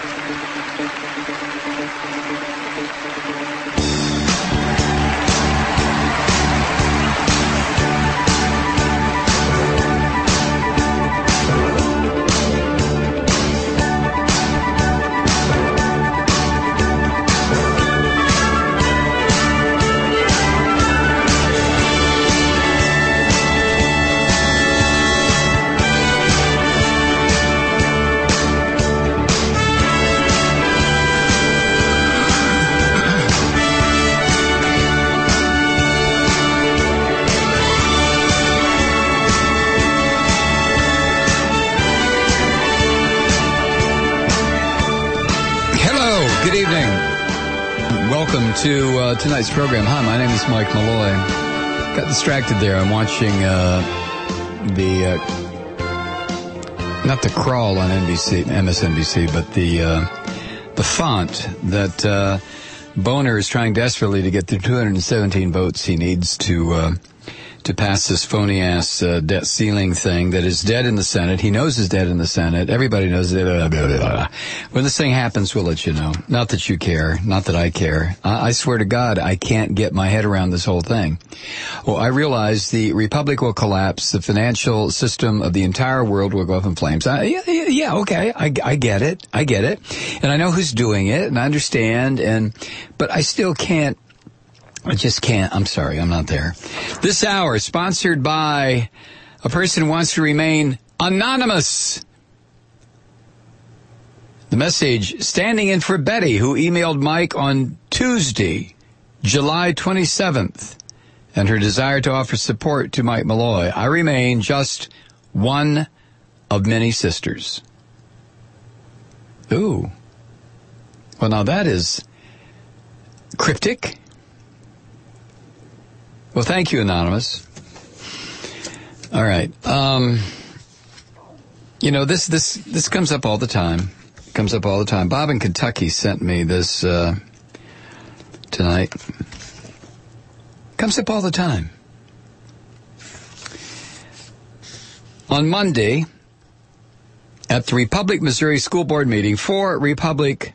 To tonight's program. Hi, my name is Mike Malloy. Got distracted there. I'm watching not the crawl on MSNBC, but the font that Boner is trying desperately to get the 217 votes he needs to pass this phony-ass debt ceiling thing that is dead in the Senate. He knows it's dead in the Senate. Everybody knows it. When this thing happens, we'll let you know. Not that you care. Not that I care. I swear to God, I can't get my head around this whole thing. Well, I realize the republic will collapse. The financial system of the entire world will go up in flames. Yeah, okay. I get it. I get it. And I know who's doing it, and I understand, but I still can't. I just can't. I'm sorry. I'm not there. This hour is sponsored by a person who wants to remain anonymous. The message, standing in for Betty, who emailed Mike on Tuesday, July 27th, and her desire to offer support to Mike Malloy. I remain just one of many sisters. Ooh. Well, now that is cryptic. Well, thank you, Anonymous. All right. This comes up all the time. It comes up all the time. Bob in Kentucky sent me this tonight. Comes up all the time. On Monday, at the Republic, Missouri School Board meeting, 4 Republic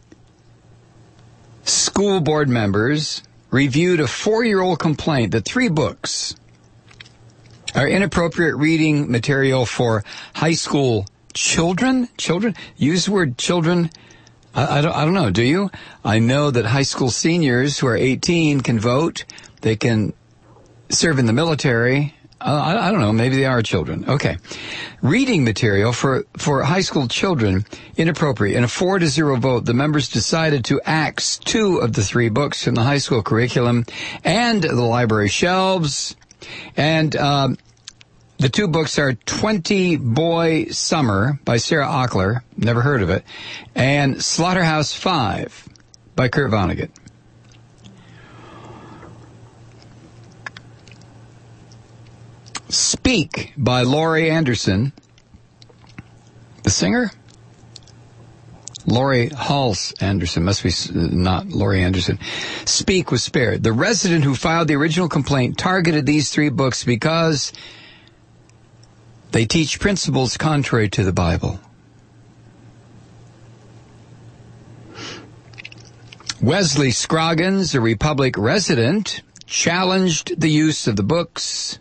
school board members reviewed a 4-year-old complaint that 3 books are inappropriate reading material for high school children. Children? Use the word children. I don't know. Do you? I know that high school seniors who are 18 can vote. They can serve in the military. I don't know. Maybe they are children. Okay. Reading material for high school children, inappropriate. In a 4-0 vote, the members decided to axe 2 of the 3 books from the high school curriculum and the library shelves. And the 2 books are 20 Boy Summer by Sarah Ochler, never heard of it, and Slaughterhouse 5 by Kurt Vonnegut. Speak by Laurie Anderson. The singer? Laurie Halse Anderson. Must be not Laurie Anderson. Speak was spared. The resident who filed the original complaint targeted these 3 books because they teach principles contrary to the Bible. Wesley Scroggins, a Republic resident, challenged the use of the books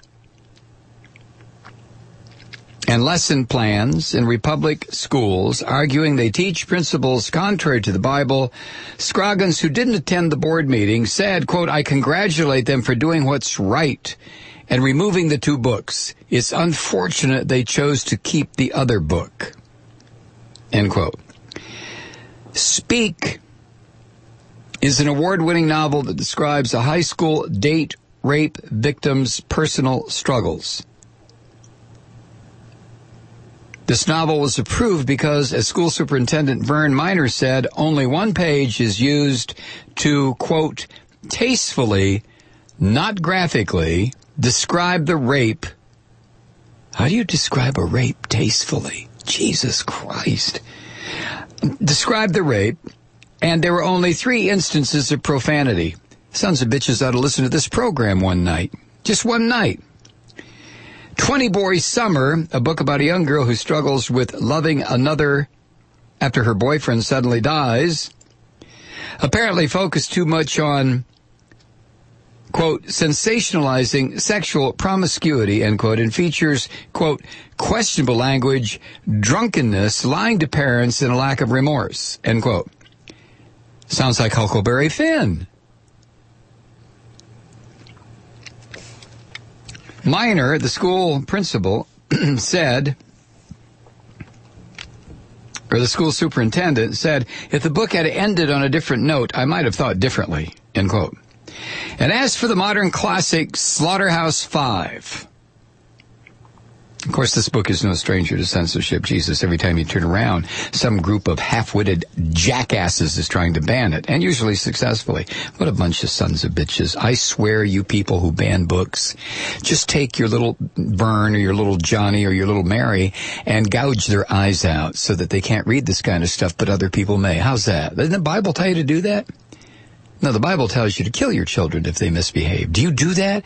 and lesson plans in Republic schools, arguing they teach principles contrary to the Bible. Scroggins, who didn't attend the board meeting, said, quote, I congratulate them for doing what's right and removing the 2 books. It's unfortunate they chose to keep the other book. End quote. Speak is an award-winning novel that describes a high school date rape victim's personal struggles. This novel was approved because, as school superintendent Vern Miner said, only 1 page is used to, quote, tastefully, not graphically, describe the rape. How do you describe a rape tastefully? Jesus Christ. Describe the rape, and there were only 3 instances of profanity. Sons of bitches ought to listen to this program one night. Just one night. 20 Boy Summer, a book about a young girl who struggles with loving another after her boyfriend suddenly dies, apparently focused too much on, quote, sensationalizing sexual promiscuity, end quote, and features, quote, questionable language, drunkenness, lying to parents, and a lack of remorse, end quote. Sounds like Huckleberry Finn. Minor, the school principal, said, or the school superintendent said, if the book had ended on a different note, I might have thought differently, end quote. And as for the modern classic Slaughterhouse-Five, of course, this book is no stranger to censorship. Jesus, every time you turn around, some group of half-witted jackasses is trying to ban it, and usually successfully. What a bunch of sons of bitches. I swear, you people who ban books, just take your little Vern or your little Johnny or your little Mary and gouge their eyes out so that they can't read this kind of stuff, but other people may. How's that? Doesn't the Bible tell you to do that? No, the Bible tells you to kill your children if they misbehave. Do you do that?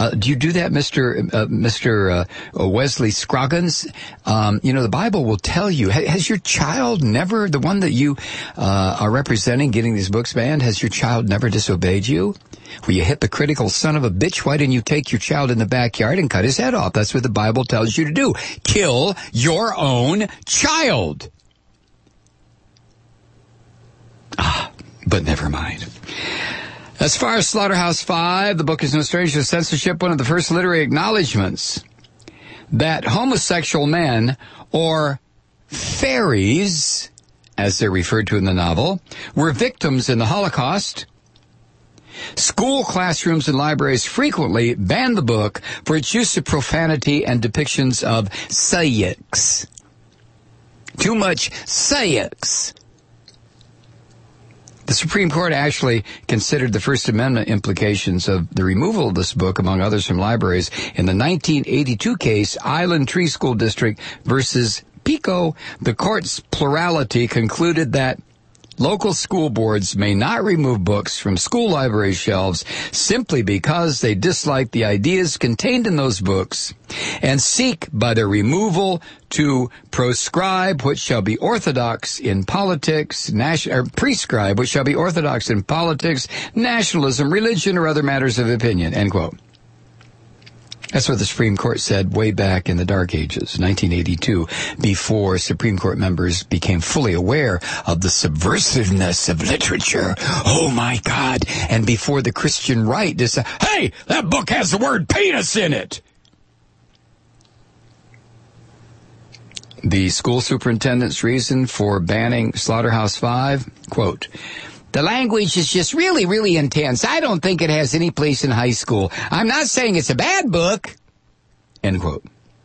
Mr. Wesley Scroggins? The Bible will tell you. Has your child never, the one that you are representing getting these books banned, has your child never disobeyed you? Well, you hypocritical son of a bitch, why didn't you take your child in the backyard and cut his head off? That's what the Bible tells you to do. Kill your own child. But never mind. As far as Slaughterhouse-Five, the book is no stranger to censorship. One of the first literary acknowledgments that homosexual men, or fairies, as they're referred to in the novel, were victims in the Holocaust. School classrooms and libraries frequently banned the book for its use of profanity and depictions of sex. Too much sex. The Supreme Court actually considered the First Amendment implications of the removal of this book, among others, from libraries in the 1982 case, Island Tree School District versus Pico. The court's plurality concluded that local school boards may not remove books from school library shelves simply because they dislike the ideas contained in those books and seek by their removal to prescribe what shall be orthodox in politics, prescribe what shall be orthodox in politics, nationalism, religion, or other matters of opinion, end quote. That's what the Supreme Court said way back in the Dark Ages, 1982, before Supreme Court members became fully aware of the subversiveness of literature. Oh, my God. And before the Christian right decided, hey, that book has the word penis in it. The school superintendent's reason for banning Slaughterhouse-Five, quote, the language is just really, really intense. I don't think it has any place in high school. I'm not saying it's a bad book. End quote.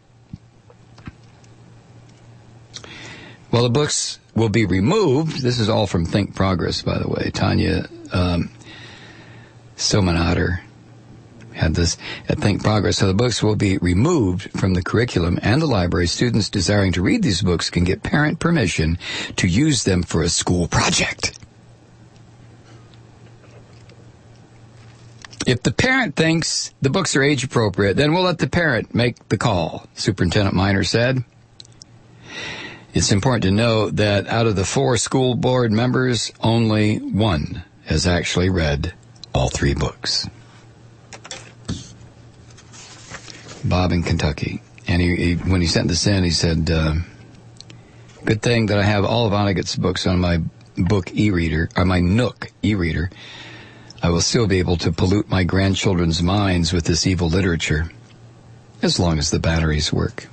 Well, the books will be removed. This is all from Think Progress, by the way. Tanya Somanather had this at Think Progress. So the books will be removed from the curriculum and the library. Students desiring to read these books can get parent permission to use them for a school project. If the parent thinks the books are age appropriate, then we'll let the parent make the call, Superintendent Minor said. It's important to know that out of the 4 school board members, only 1 has actually read all 3 books. Bob in Kentucky. And he when he sent this in, he said, good thing that I have all of Vonnegut's books on my book e-reader, or my Nook e-reader. I will still be able to pollute my grandchildren's minds with this evil literature, as long as the batteries work.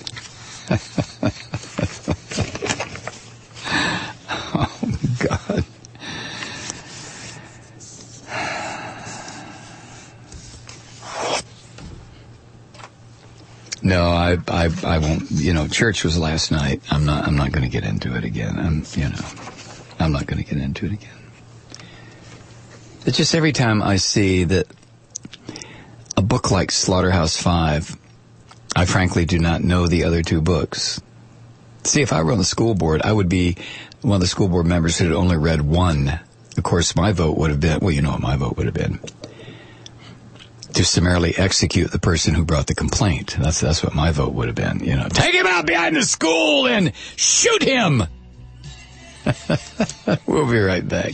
Oh, God. No, I won't. Church was last night. I'm not going to get into it again. I'm not going to get into it again. It's just every time I see that a book like Slaughterhouse-Five, I frankly do not know the other 2 books. See, if I were on the school board, I would be one of the school board members who had only read 1. Of course, my vote would have been, well, you know what my vote would have been. To summarily execute the person who brought the complaint. That's what my vote would have been. Take him out behind the school and shoot him! We'll be right back.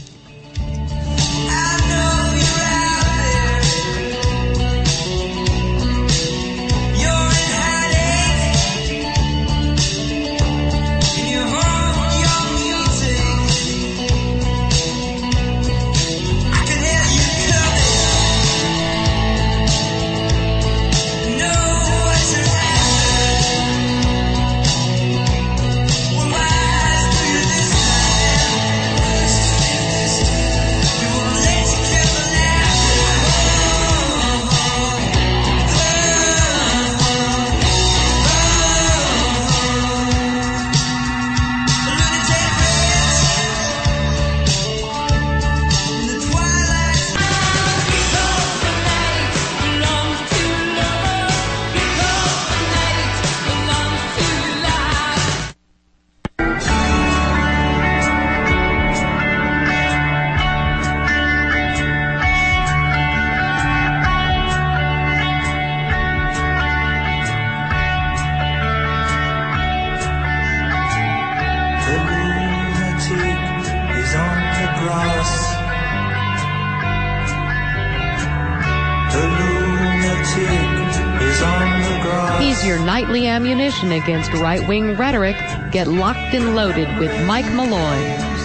Nightly ammunition against right-wing rhetoric. Get locked and loaded with Mike Malloy.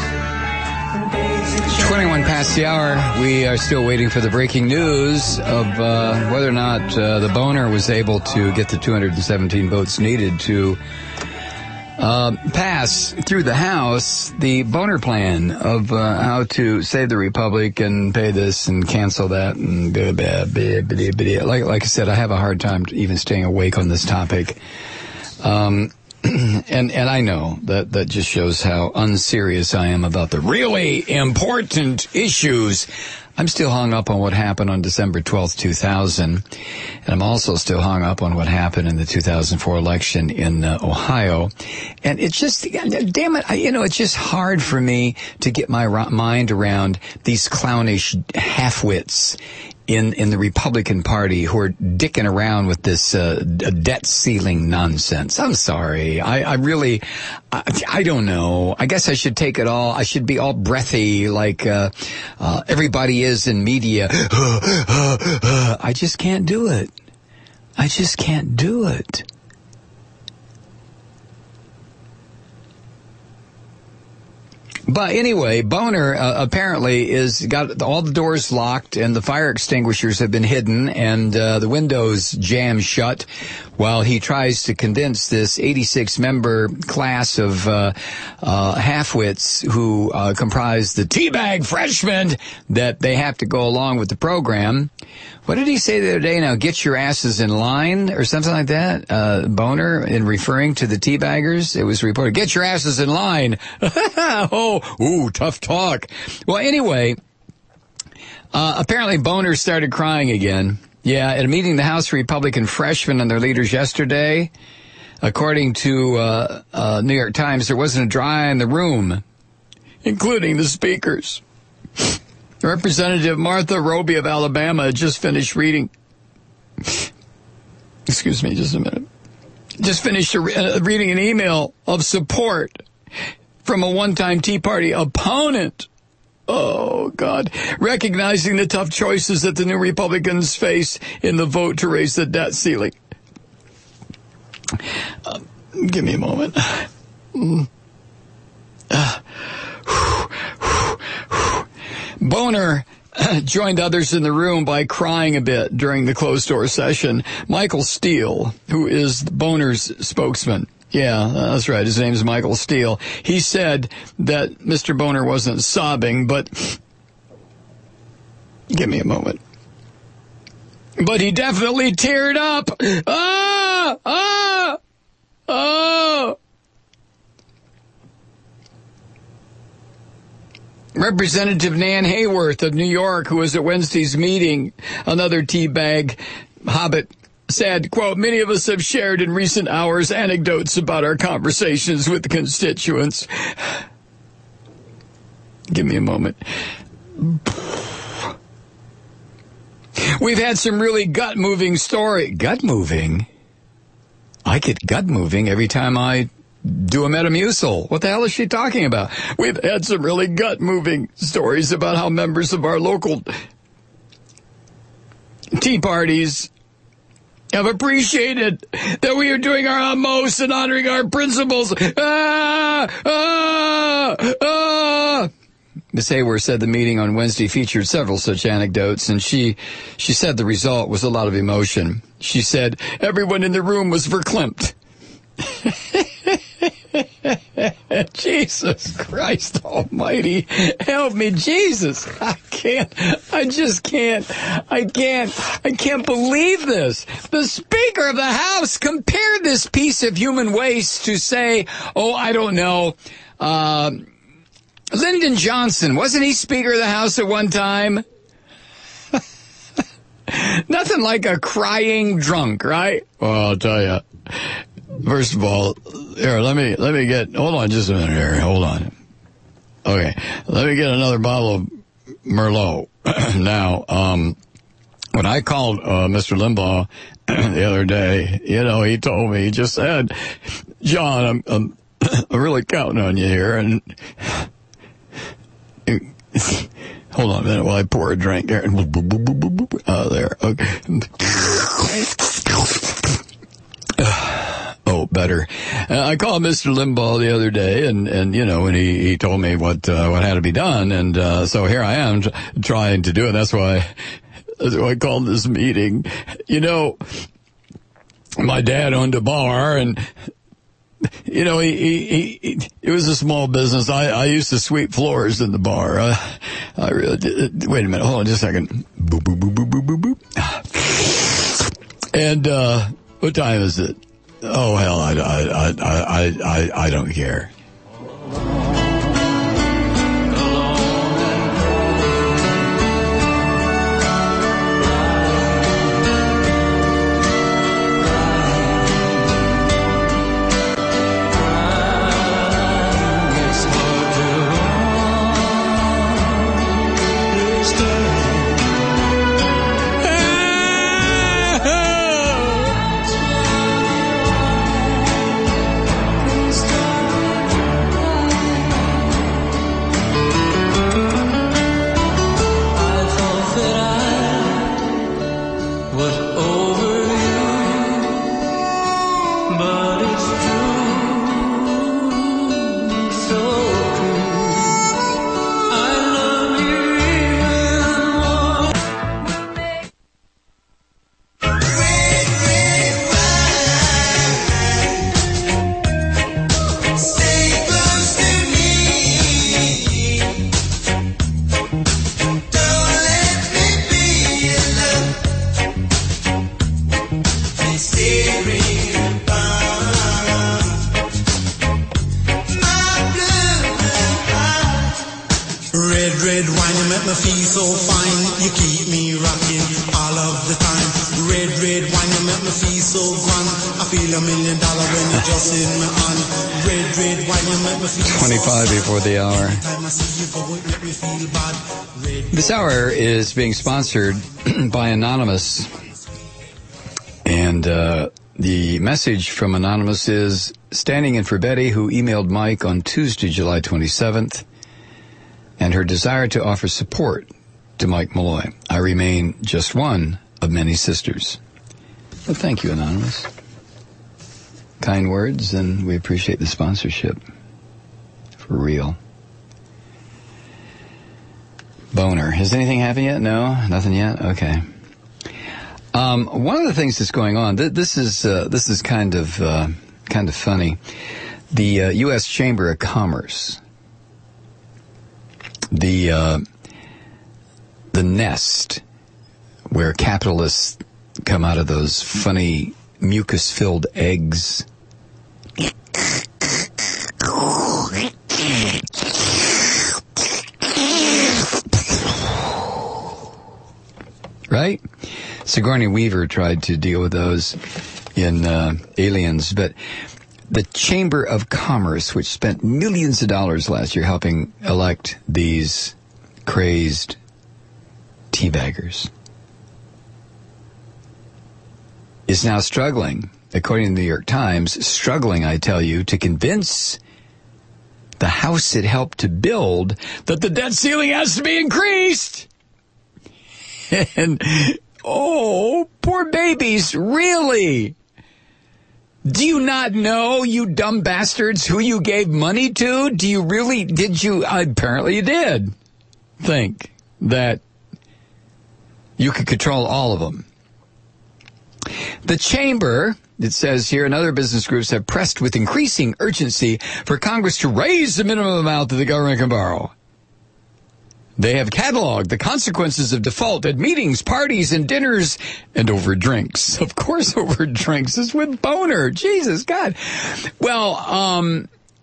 21 past the hour. We are still waiting for the breaking news of whether or not the Boner was able to get the 217 votes needed to pass through the House the Boner plan of how to save the Republic and pay this and cancel that and blah, blah, blah, blah, blah. Like I said, I have a hard time even staying awake on this topic. And I know that just shows how unserious I am about the really important issues. I'm still hung up on what happened on December 12th, 2000. And I'm also still hung up on what happened in the 2004 election in Ohio. And it's just, damn it, it's just hard for me to get my mind around these clownish half-wits in the Republican Party who are dicking around with this debt ceiling nonsense. I'm sorry. I really don't know. I guess I should take it all. I should be all breathy like everybody is in media. I just can't do it. I just can't do it. But anyway, Boner apparently is got all the doors locked and the fire extinguishers have been hidden and the windows jammed shut while he tries to convince this 86-member class of halfwits who comprise the teabag freshmen that they have to go along with the program. What did he say the other day now? Get your asses in line or something like that? Boner, in referring to the teabaggers, it was reported, get your asses in line. Tough talk. Well, anyway, apparently Boner started crying again. Yeah, at a meeting the House Republican freshmen and their leaders yesterday, according to New York Times, there wasn't a dry eye in the room, including the speakers. Representative Martha Roby of Alabama had just finished reading. Excuse me, just a minute. Just finished reading an email of support from a one-time Tea Party opponent. Oh, God. Recognizing the tough choices that the new Republicans face in the vote to raise the debt ceiling. Give me a moment. Boner joined others in the room by crying a bit during the closed-door session. Michael Steele, who is Boner's spokesman, yeah, that's right, his name is Michael Steele, he said that Mr. Boner wasn't sobbing, but give me a moment. But he definitely teared up. Representative Nan Hayworth of New York, who was at Wednesday's meeting, another teabag hobbit, said, quote, many of us have shared in recent hours anecdotes about our conversations with the constituents. Give me a moment. We've had some really gut-moving story. Gut-moving? I get gut-moving every time I do a Metamucil. What the hell is she talking about? We've had some really gut-moving stories about how members of our local tea parties have appreciated that we are doing our utmost in honoring our principles. Ms. Hayworth said the meeting on Wednesday featured several such anecdotes, and she said the result was a lot of emotion. She said everyone in the room was verklempt. Jesus Christ almighty, help me, Jesus. I can't believe this. The Speaker of the House compared this piece of human waste to, say, I don't know, Lyndon Johnson. Wasn't he Speaker of the House at one time? Nothing like a crying drunk, right? Well, I'll tell you. First of all, here, let me get, hold on just a minute here, hold on. Okay, let me get another bottle of Merlot. Now, when I called Mr. Limbaugh the other day, he told me, he just said, John, I'm really counting on you here, and hold on a minute while I pour a drink here. There, okay. Better. I called Mr. Limbaugh the other day, and he told me what had to be done, and so here I am trying to do it. That's why I called this meeting. My dad owned a bar, and it was a small business. I used to sweep floors in the bar. I really did. Wait a minute, hold on just a second. Boop, boop, boop, boop, boop, boop, boop. And what time is it? Oh hell, I don't care. This hour is being sponsored by Anonymous, and the message from Anonymous is standing in for Betty, who emailed Mike on Tuesday, July 27th, and her desire to offer support to Mike Malloy. I remain just one of many sisters. Well, thank you, Anonymous. Kind words, and we appreciate the sponsorship. For real. Boner. Has anything happened yet? No? Nothing yet? Okay. One of the things that's going on, this is kind of funny. The U.S. Chamber of Commerce, the nest where capitalists come out of those funny mucus-filled eggs. Right? Sigourney Weaver tried to deal with those in Aliens, but the Chamber of Commerce, which spent millions of dollars last year helping elect these crazed teabaggers, is now struggling according to the New York Times, struggling, I tell you, to convince the House it helped to build that the debt ceiling has to be increased. And, oh, poor babies, really? Do you not know, you dumb bastards, who you gave money to? Apparently you did think that you could control all of them. The chamber, it says here, and other business groups have pressed with increasing urgency for Congress to raise the minimum amount that the government can borrow. They have cataloged the consequences of default at meetings, parties, and dinners, and over drinks. Of course, over drinks is with Boner. Jesus, God. Well,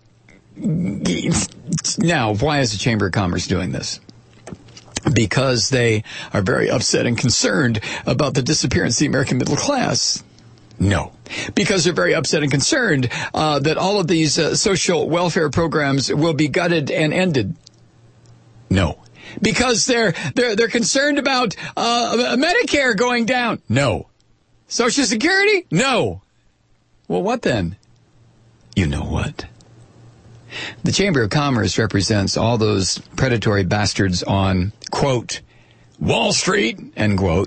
now, why is the Chamber of Commerce doing this? Because they are very upset and concerned about the disappearance of the American middle class. No. Because they're very upset and concerned that all of these social welfare programs will be gutted and ended. No. Because they're concerned about Medicare going down. No. Social Security? No. Well, what then? You know what? The Chamber of Commerce represents all those predatory bastards on, quote, Wall Street, end quote,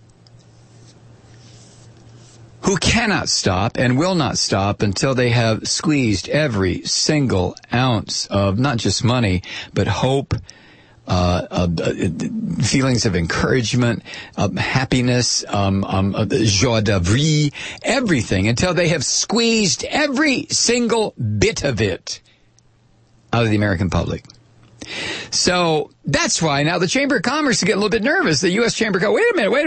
who cannot stop and will not stop until they have squeezed every single ounce of not just money, but hope, feelings of encouragement, happiness, joie de vivre, everything, until they have squeezed every single bit of it out of the American public. So that's why now the Chamber of Commerce is getting a little bit nervous. The U.S. Chamber goes, wait a minute.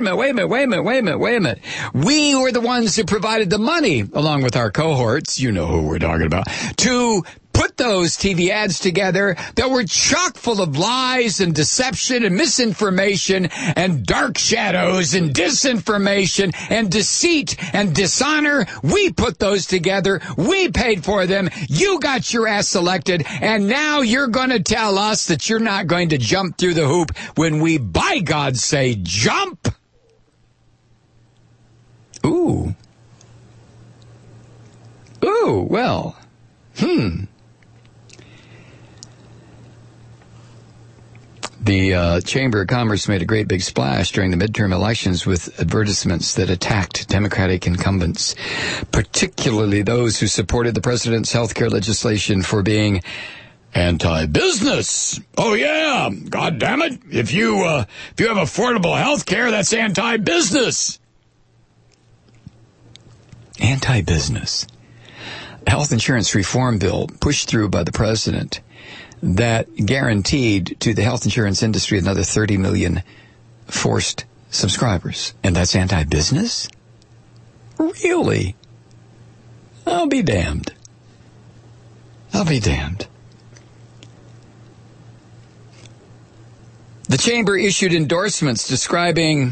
We were the ones who provided the money, along with our cohorts, you know who we're talking about, to put those TV ads together that were chock full of lies and deception and misinformation and dark shadows and disinformation and deceit and dishonor. We put those together. We paid for them. You got your ass elected. And now you're going to tell us that you're not going to jump through the hoop when we, by God, say jump? Ooh, well, The Chamber of Commerce made a great big splash during the midterm elections with advertisements that attacked Democratic incumbents, particularly those who supported the president's health care legislation for being anti-business. Oh, yeah. God damn it. If you have affordable health care, that's anti-business. Anti-business. Health insurance reform bill pushed through by the president that guaranteed to the health insurance industry another 30 million forced subscribers. And that's anti-business? Really? I'll be damned. The chamber issued endorsements describing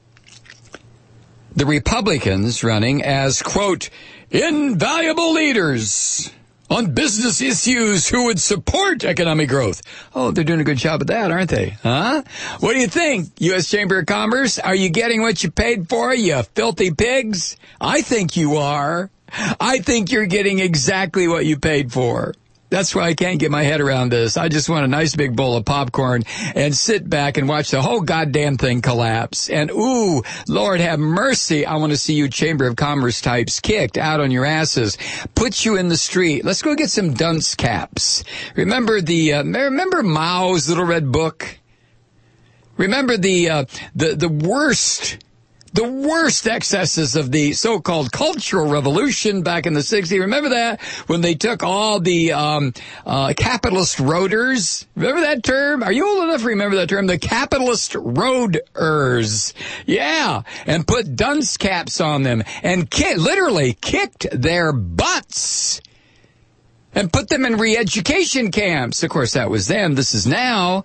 the Republicans running as, quote, invaluable leaders on business issues who would support economic growth. Oh, they're doing a good job of that, aren't they? Huh? What do you think, U.S. Chamber of Commerce? Are you getting what you paid for, you filthy pigs? I think you are. I think you're getting exactly what you paid for. That's why I can't get my head around this. I just want a nice big bowl of popcorn and sit back and watch the whole goddamn thing collapse. And, ooh, Lord have mercy, I want to see you Chamber of Commerce types kicked out on your asses. Put you in the street. Let's go get some dunce caps. Remember remember Mao's Little Red Book? Remember the worst excesses of the so-called Cultural Revolution back in the 60s. Remember that? When they took all the capitalist roaders. Remember that term? Are you old enough to remember that term? The capitalist roaders. Yeah. And put dunce caps on them and literally kicked their butts and put them in re-education camps. Of course, that was then. This is now.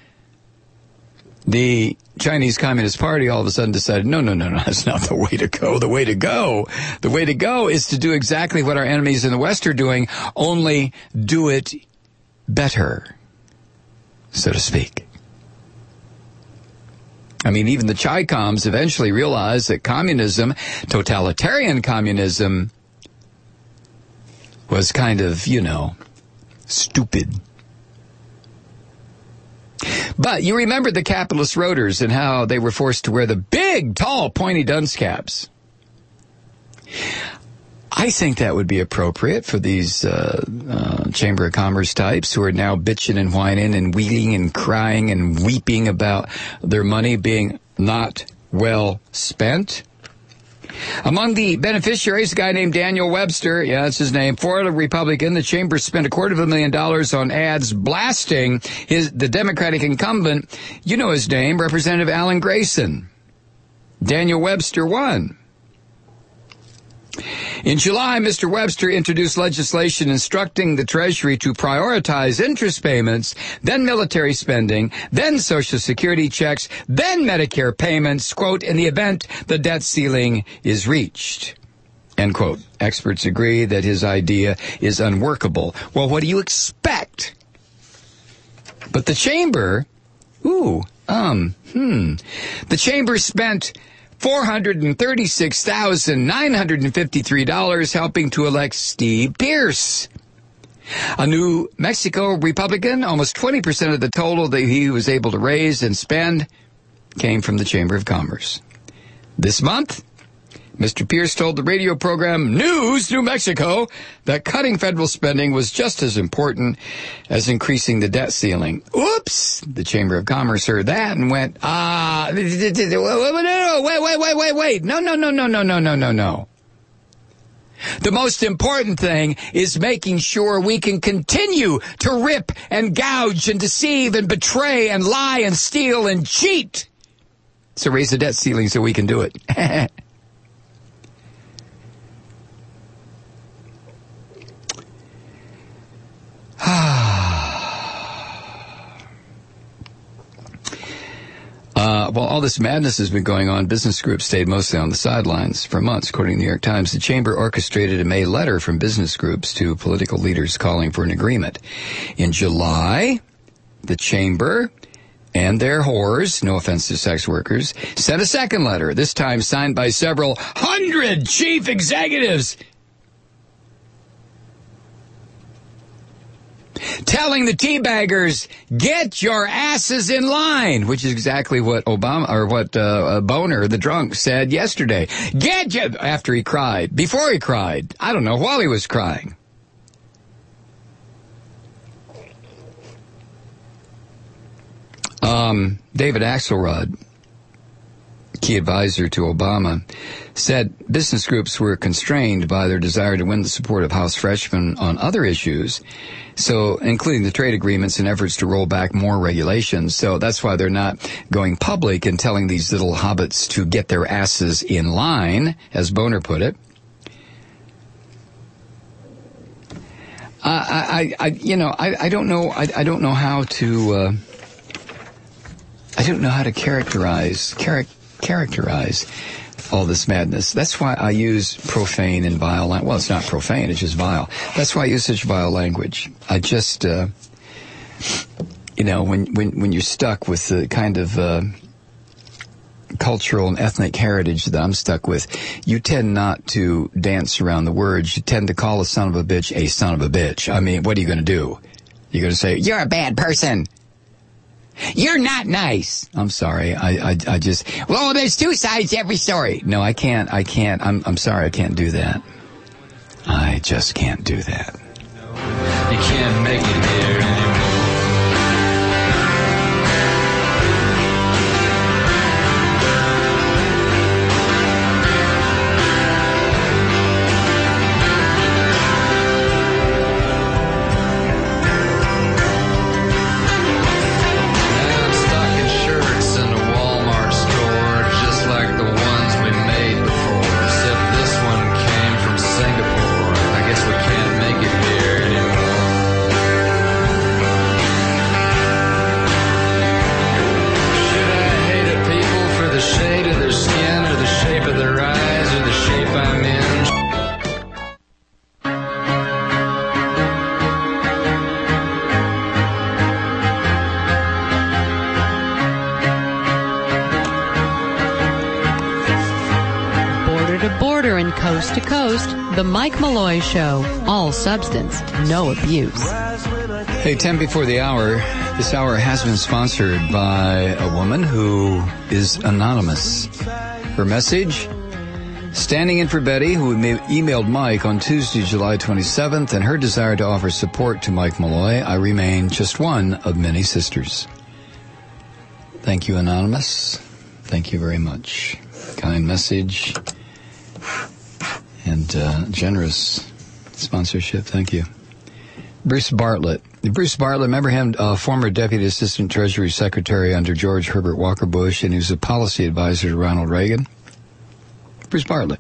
The Chinese Communist Party all of a sudden decided, no, that's not the way to go. The way to go is to do exactly what our enemies in the West are doing, only do it better, so to speak. I mean, even the Chi-Coms eventually realized that communism, totalitarian communism, was kind of, stupid. But you remember the capitalist rotors and how they were forced to wear the big, tall, pointy dunce caps. I think that would be appropriate for these Chamber of Commerce types who are now bitching and whining and wheeling and crying and weeping about their money being not well spent. Among the beneficiaries, a guy named Daniel Webster, that's his name, Florida Republican. The chamber spent $250,000 on ads blasting the Democratic incumbent, you know his name, Representative Alan Grayson. Daniel Webster won. In July, Mr. Webster introduced legislation instructing the Treasury to prioritize interest payments, then military spending, then Social Security checks, then Medicare payments, quote, in the event the debt ceiling is reached, end quote. Experts agree that his idea is unworkable. Well, what do you expect? But the chamber, the chamber spent $436,953 helping to elect Steve Pierce, a New Mexico Republican. Almost 20% of the total that he was able to raise and spend came from the Chamber of Commerce. This month, Mr. Pierce told the radio program News New Mexico that cutting federal spending was just as important as increasing the debt ceiling. Oops! The Chamber of Commerce heard that and went, wait. No. The most important thing is making sure we can continue to rip and gouge and deceive and betray and lie and steal and cheat. So raise the debt ceiling so we can do it. While all this madness has been going on, business groups stayed mostly on the sidelines for months. According to the New York Times, the chamber orchestrated a May letter from business groups to political leaders calling for an agreement. In July, the chamber and their whores, no offense to sex workers, sent a second letter, this time signed by several hundred chief executives, telling the teabaggers, get your asses in line, which is exactly what Boner, the drunk, said yesterday. After he cried, before he cried, I don't know, while he was crying. David Axelrod, key advisor to Obama, said business groups were constrained by their desire to win the support of House freshmen on other issues, so including the trade agreements and efforts to roll back more regulations. So that's why they're not going public and telling these little hobbits to get their asses in line, as Boner put it. I don't know. I don't know how to. I don't know how to characterize all this madness. That's why I use profane and vile language. Well, it's not profane, it's just vile. That's why I use such vile language. I just, when you're stuck with the kind of cultural and ethnic heritage that I'm stuck with, you tend not to dance around the words. You tend to call a son of a bitch. I mean, what are you going to do? You're going to say, you're a bad person. You're not nice. I'm sorry. I just, well, there's two sides to every story. No, I can't. I'm sorry. I can't do that. I just can't do that. You can't make it here anymore. border and coast to coast, The Mike Malloy Show. All substance, no abuse. Hey, 10 before the hour. This hour has been sponsored by a woman who is anonymous. Her message: standing in for Betty, who emailed Mike on Tuesday, July 27th, and her desire to offer support to Mike Malloy. I remain just one of many sisters. Thank you, Anonymous. Thank you very much. Kind message and generous sponsorship. Thank you. Bruce Bartlett. Bruce Bartlett, remember him, former Deputy Assistant Treasury Secretary under George Herbert Walker Bush, and he was a policy advisor to Ronald Reagan. Bruce Bartlett.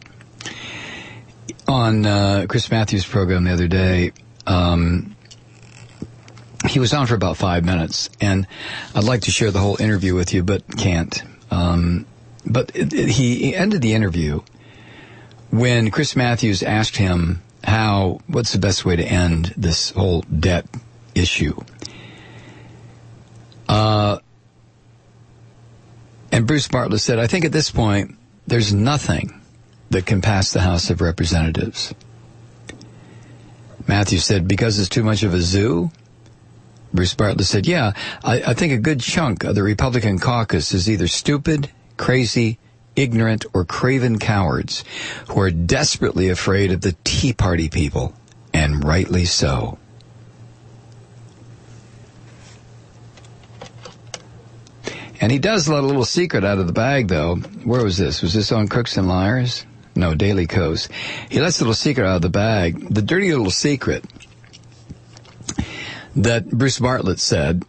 On Chris Matthews' program the other day, he was on for about 5 minutes, and I'd like to share the whole interview with you, but can't. But he ended the interview when Chris Matthews asked him what's the best way to end this whole debt issue. And Bruce Bartlett said, I think at this point, there's nothing that can pass the House of Representatives. Matthews said, because it's too much of a zoo? Bruce Bartlett said, yeah, I think a good chunk of the Republican caucus is either stupid, crazy, ignorant, or craven cowards who are desperately afraid of the Tea Party people, and rightly so. And he does let a little secret out of the bag, though. Where was this? Was this on Crooks and Liars? No, Daily Kos. He lets a little secret out of the bag. The dirty little secret that Bruce Bartlett said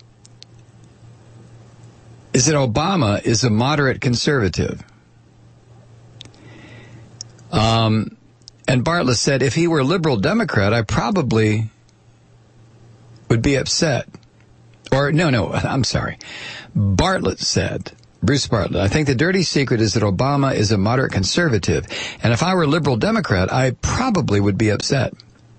is that Obama is a moderate conservative. And Bartlett said, if he were a liberal Democrat, I probably would be upset. Or, no, I'm sorry. Bartlett said, Bruce Bartlett, I think the dirty secret is that Obama is a moderate conservative. And if I were a liberal Democrat, I probably would be upset.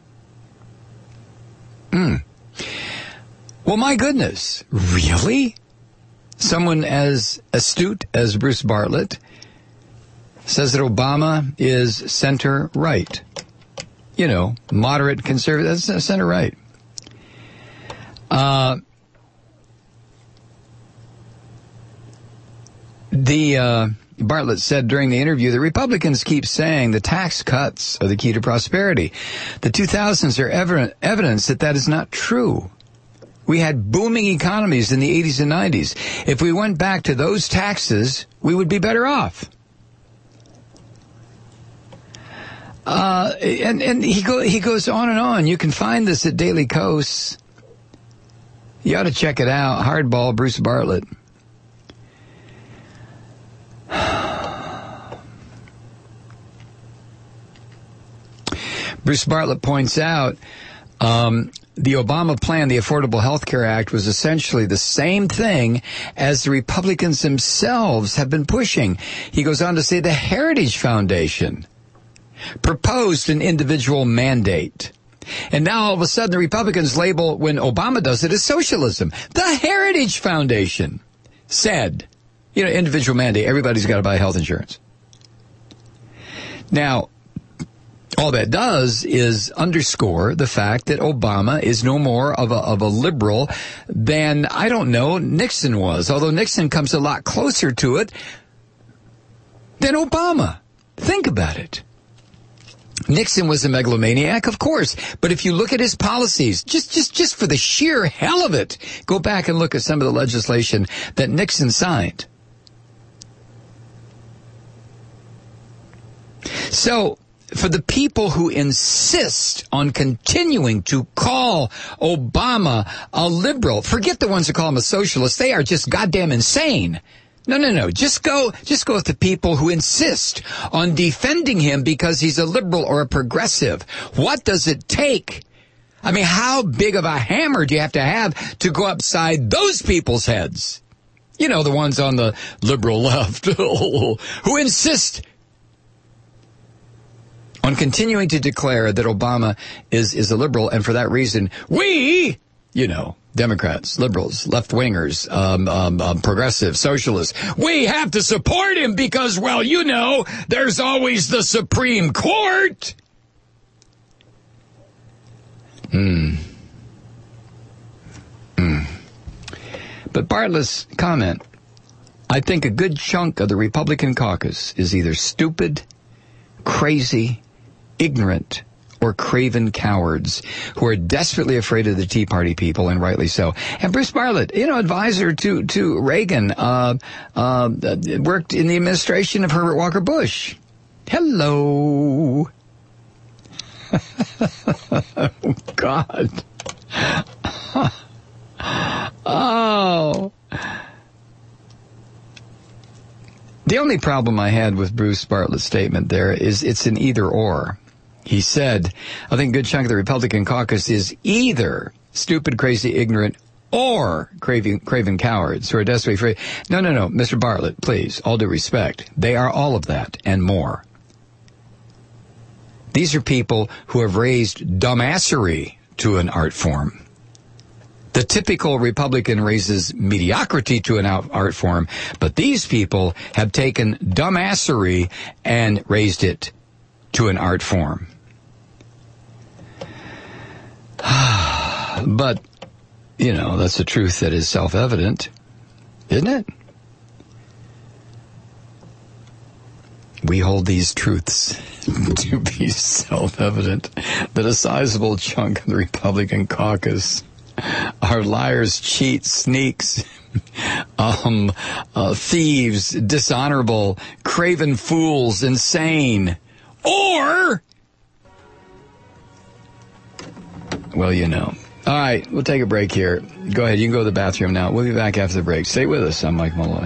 Well, my goodness, really? Someone as astute as Bruce Bartlett says that Obama is center-right. You know, moderate conservative, that's center-right. Bartlett said during the interview, the Republicans keep saying the tax cuts are the key to prosperity. The 2000s are evidence that is not true. We had booming economies in the 80s and 90s. If we went back to those taxes, we would be better off. And he goes on and on. You can find this at Daily Kos. You ought to check it out. Hardball, Bruce Bartlett. Bruce Bartlett points out the Obama plan, the Affordable Health Care Act, was essentially the same thing as the Republicans themselves have been pushing. He goes on to say the Heritage Foundation proposed an individual mandate. And now all of a sudden the Republicans label, when Obama does it, as socialism. The Heritage Foundation said, individual mandate, everybody's got to buy health insurance. Now, all that does is underscore the fact that Obama is no more of a liberal than, I don't know, Nixon was, although Nixon comes a lot closer to it than Obama. Think about it. Nixon was a megalomaniac, of course, but if you look at his policies, just for the sheer hell of it, go back and look at some of the legislation that Nixon signed. So, for the people who insist on continuing to call Obama a liberal, forget the ones who call him a socialist. They are just goddamn insane. No. Just go with the people who insist on defending him because he's a liberal or a progressive. What does it take? I mean, how big of a hammer do you have to go upside those people's heads? The ones on the liberal left who insist on continuing to declare that Obama is a liberal, and for that reason, we, Democrats, liberals, left-wingers, progressives, socialists. We have to support him because, well, you know, there's always the Supreme Court. But Bartlett's comment, I think a good chunk of the Republican caucus is either stupid, crazy, ignorant, or craven cowards who are desperately afraid of the Tea Party people, and rightly so. And Bruce Bartlett, you know, advisor to Reagan, worked in the administration of Herbert Walker Bush. Hello. Oh, God. Oh. The only problem I had with Bruce Bartlett's statement there is it's an either or. He said, I think a good chunk of the Republican caucus is either stupid, crazy, ignorant, or craven cowards who are desperately afraid. No, Mr. Bartlett, please, all due respect. They are all of that and more. These are people who have raised dumbassery to an art form. The typical Republican raises mediocrity to an art form, but these people have taken dumbassery and raised it to an art form. But, you know, that's a truth that is self-evident, isn't it? We hold these truths to be self-evident that a sizable chunk of the Republican caucus are liars, cheats, sneaks, thieves, dishonorable, craven fools, insane, or, well, you know. All right, we'll take a break here. Go ahead, you can go to the bathroom now. We'll be back after the break. Stay with us. I'm Mike Malloy.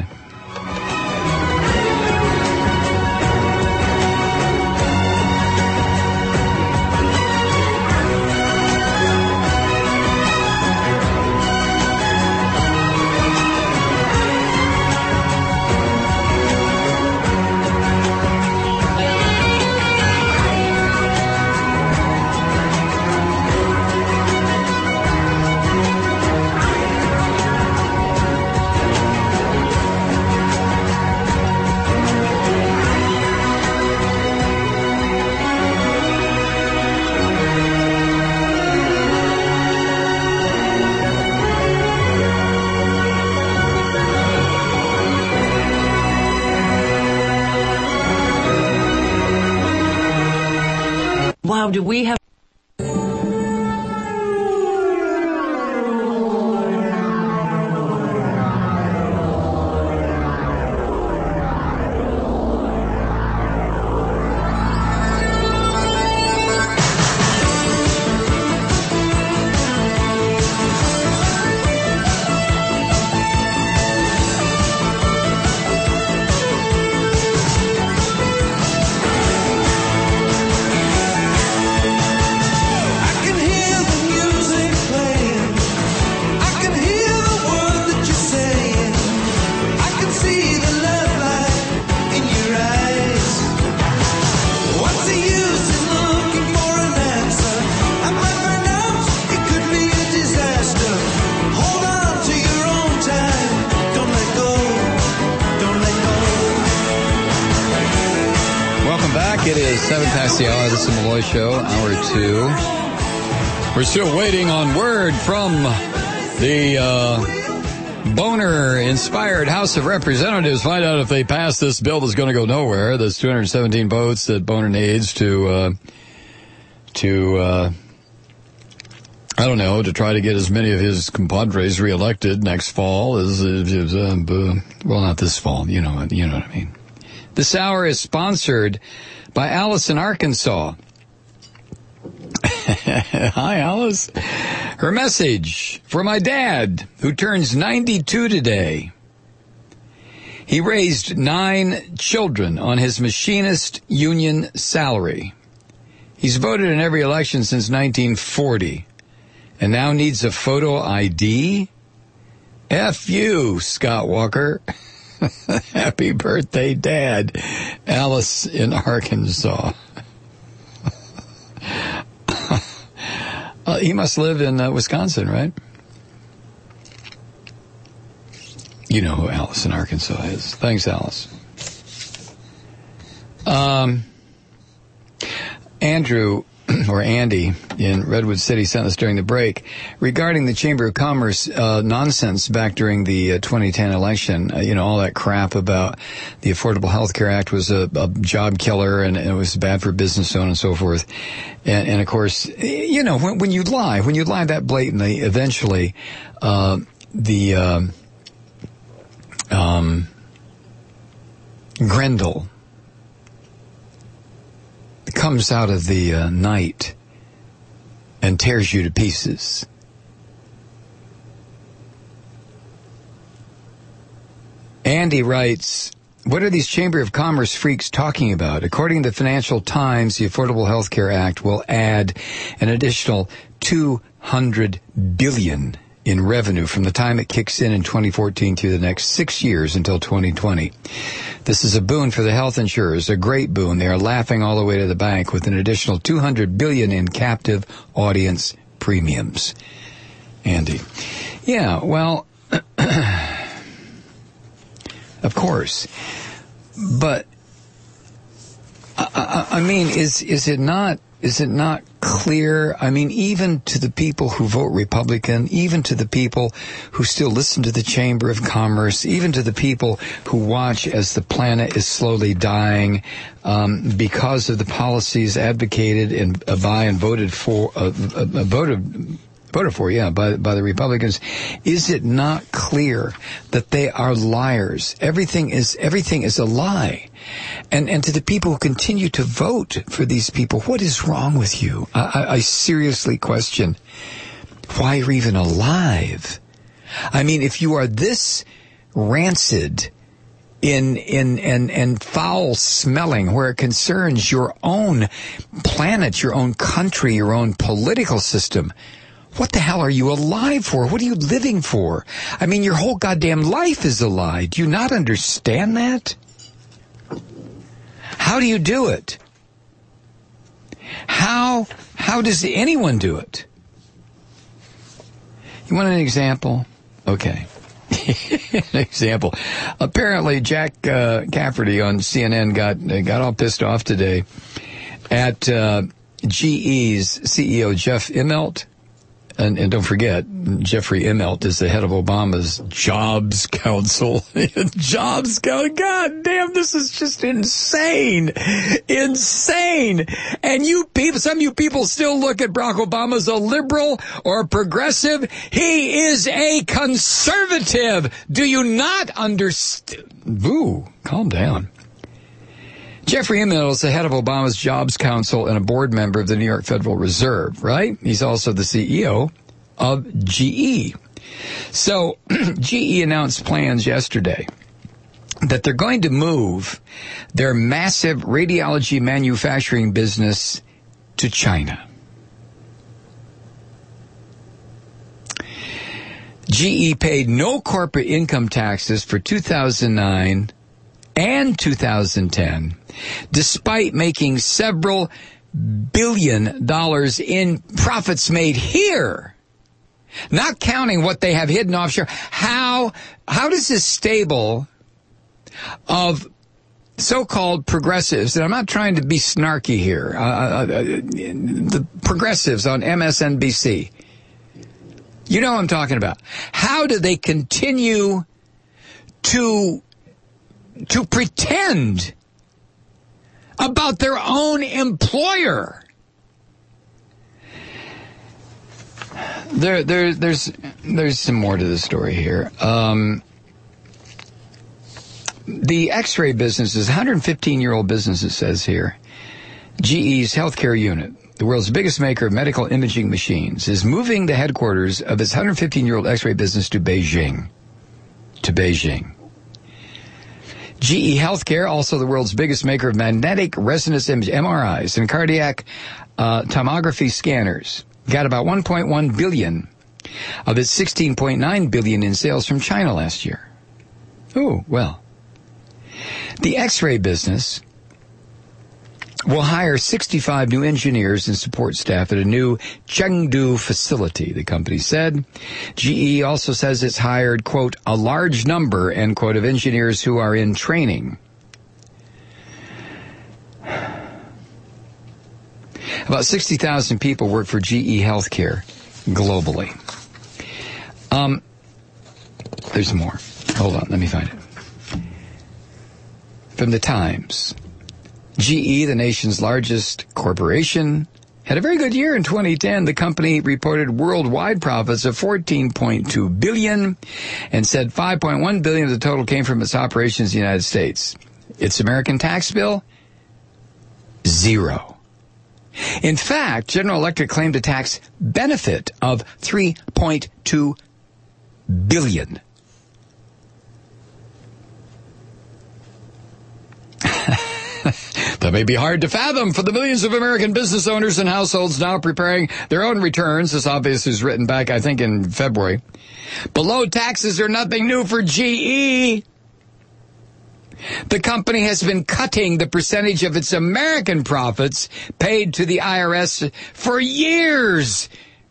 Wow, do we have... Show, hour 2. We're still waiting on word from the Boehner-inspired House of Representatives. Find out if they pass this bill that's going to go nowhere. There's 217 votes that Boehner needs to I don't know, to try to get as many of his compadres reelected next fall as well, not this fall. You know what I mean. This hour is sponsored by Alice in Arkansas. Hi, Alice. Her message for my dad, who turns 92 today. He raised 9 children on his machinist union salary. He's voted in every election since 1940 and now needs a photo ID? F you, Scott Walker. Happy birthday, Dad. Alice in Arkansas. He must live in Wisconsin, right? You know who Alice in Arkansas is. Thanks, Alice. Andrew, or Andy, in Redwood City sent us during the break regarding the Chamber of Commerce nonsense back during the 2010 election. All that crap about the Affordable Health Care Act was a job killer and it was bad for business, so on and so forth. And of course, when you lie that blatantly, eventually Grendel comes out of the night and tears you to pieces. Andy writes, what are these Chamber of Commerce freaks talking about? According to the Financial Times, the Affordable Health Care Act will add an additional $200 billion in revenue from the time it kicks in 2014 through the next 6 years until 2020. This is a boon for the health insurers, a great boon. They are laughing all the way to the bank with an additional $200 billion in captive audience premiums. Andy. Yeah, well, of course. But, I mean, is it not clear? I mean, even to the people who vote Republican, even to the people who still listen to the Chamber of Commerce, even to the people who watch as the planet is slowly dying because of the policies advocated and by and voted for, by the Republicans, is it not clear that they are liars? Everything is a lie. And to the people who continue to vote for these people, what is wrong with you? I seriously question why you're even alive. I mean, if you are this rancid in foul smelling where it concerns your own planet, your own country, your own political system, what the hell are you alive for? What are you living for? I mean, your whole goddamn life is a lie. Do you not understand that? How do you do it? How does anyone do it? You want an example? Okay. An example. Apparently, Jack Cafferty on CNN got all pissed off today at GE's CEO Jeff Immelt. And don't forget, Jeffrey Immelt is the head of Obama's Jobs Council. Jobs Council. God damn, this is just insane. Insane. And some of you people still look at Barack Obama as a liberal or a progressive. He is a conservative. Do you not understand? Boo, calm down. Jeffrey Immelt is the head of Obama's Jobs Council and a board member of the New York Federal Reserve, right? He's also the CEO of GE. So GE announced plans yesterday that they're going to move their massive radiology manufacturing business to China. GE paid no corporate income taxes for 2009 and 2010, despite making several $1 billion in profits made here, not counting what they have hidden offshore. How does this stable of so-called progressives, and I'm not trying to be snarky here, the progressives on MSNBC, you know what I'm talking about. How do they continue to pretend about their own employer? There's some more to the story here. The X-ray business is a 115-year-old business, it says here. GE's healthcare unit, the world's biggest maker of medical imaging machines, is moving the headquarters of its 115-year-old X-ray business to Beijing. GE Healthcare, also the world's biggest maker of magnetic resonance image MRIs and cardiac tomography scanners, got about $1.1 billion of its $16.9 billion in sales from China last year. Oh, well. The X-ray business will hire 65 new engineers and support staff at a new Chengdu facility, the company said. GE also says it's hired, quote, a large number, end quote, of engineers who are in training. About 60,000 people work for GE Healthcare globally. There's more. Hold on, let me find it. From the Times. GE, the nation's largest corporation, had a very good year in 2010. The company reported worldwide profits of $14.2 billion and said $5.1 billion of the total came from its operations in the United States. Its American tax bill? $0. In fact, General Electric claimed a tax benefit of $3.2 billion. That may be hard to fathom for the millions of American business owners and households now preparing their own returns. This obviously is written back, I think, in February. Below taxes are nothing new for GE. The company has been cutting the percentage of its American profits paid to the IRS for years.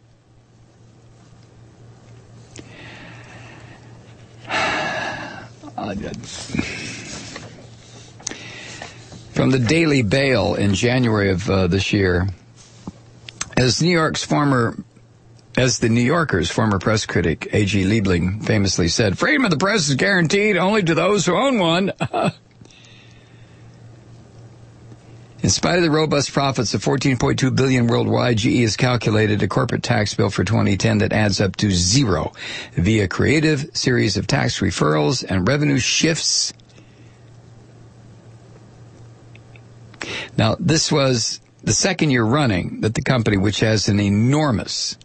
From the Daily Bail in January of this year, as the New Yorker's former press critic A.G. Liebling famously said, freedom of the press is guaranteed only to those who own one. In spite of the robust profits of $14.2 billion worldwide, GE has calculated a corporate tax bill for 2010 that adds up to $0 via a creative series of tax referrals and revenue shifts. Now, this was the second year running that the company, which has an enormous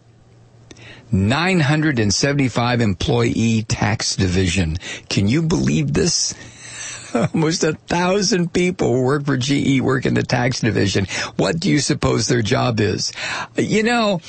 975 employee tax division. Can you believe this? Almost 1,000 people who work for GE work in the tax division. What do you suppose their job is? You know,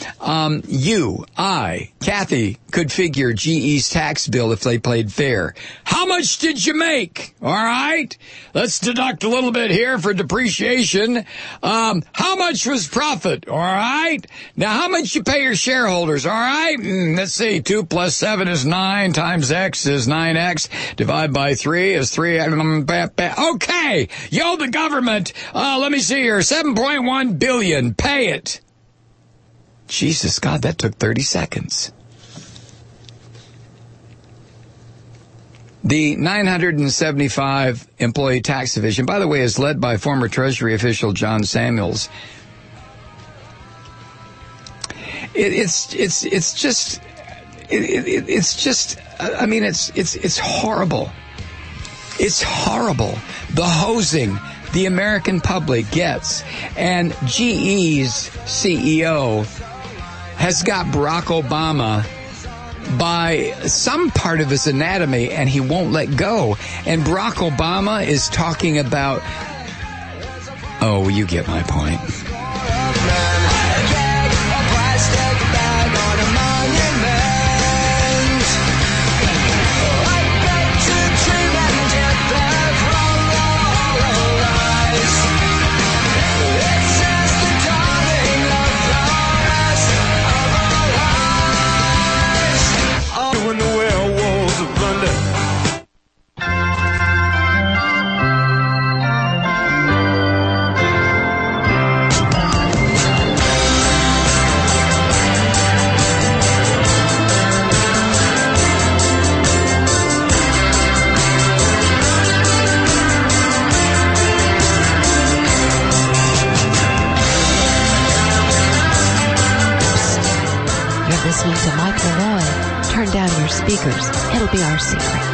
Kathy, could figure GE's tax bill if they played fair. How much did you make? All right. Let's deduct a little bit here for depreciation. How much was profit? All right. Now, how much you pay your shareholders? All right. Let's see. 2 plus 7 is 9 times X is 9X. Divide by 3 is 3. Okay. You owe the government, let me see here, $7.1 billion. Pay it. Jesus, God, that took 30 seconds. The 975 employee tax division, by the way, is led by former Treasury official John Samuels. It's horrible. It's horrible. The hosing the American public gets. And GE's CEO has got Barack Obama by some part of his anatomy, and he won't let go. And Barack Obama is talking about, oh, you get my point. Listening to Mike Malloy. Turn down your speakers. It'll be our secret.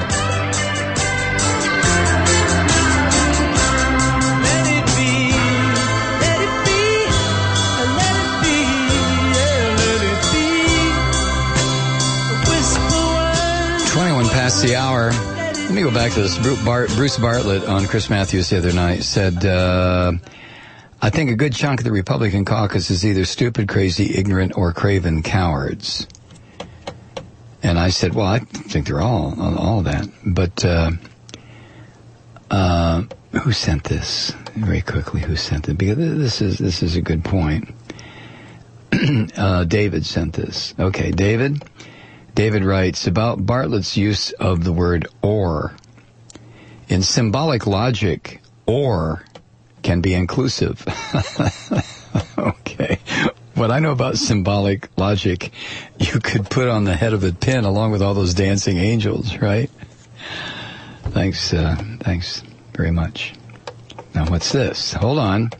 Let it be, let it be, let it be, yeah, let it be. A whisper word. 21 past the hour. Let me go back to this. Bruce Bartlett on Chris Matthews the other night said, I think a good chunk of the Republican caucus is either stupid, crazy, ignorant, or craven cowards. And I said, well, I think they're all of that. But who sent this? very quickly who sent it, because this is a good point. David sent this. Okay, David. David writes about Bartlett's use of the word or. In symbolic logic, or can be inclusive. Okay. What I know about symbolic logic, you could put on the head of a pin along with all those dancing angels, right? Thanks very much. Now what's this? Hold on.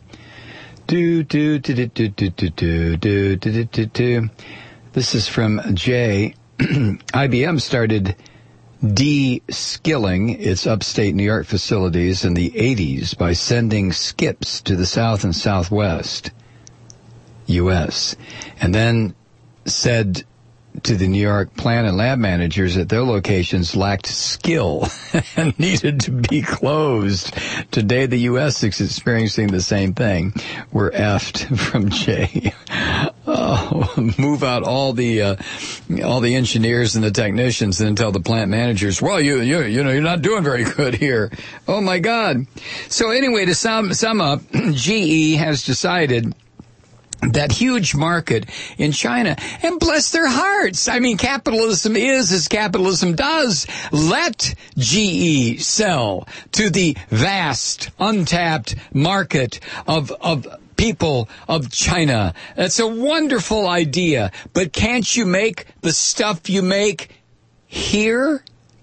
This is from Jay. IBM started de-skilling its upstate New York facilities in the 80s by sending skips to the South and Southwest U.S. and then said to the New York plant and lab managers that their locations lacked skill and needed to be closed. Today, the U.S. is experiencing the same thing. We're effed from Jay. Oh, move out all the engineers and the technicians, and then tell the plant managers, well, you're not doing very good here. Oh my God. So anyway, to sum up, GE has decided that huge market in China, and bless their hearts. I mean, capitalism is as capitalism does. Let GE sell to the vast, untapped market of people of China. That's a wonderful idea, but can't you make the stuff you make here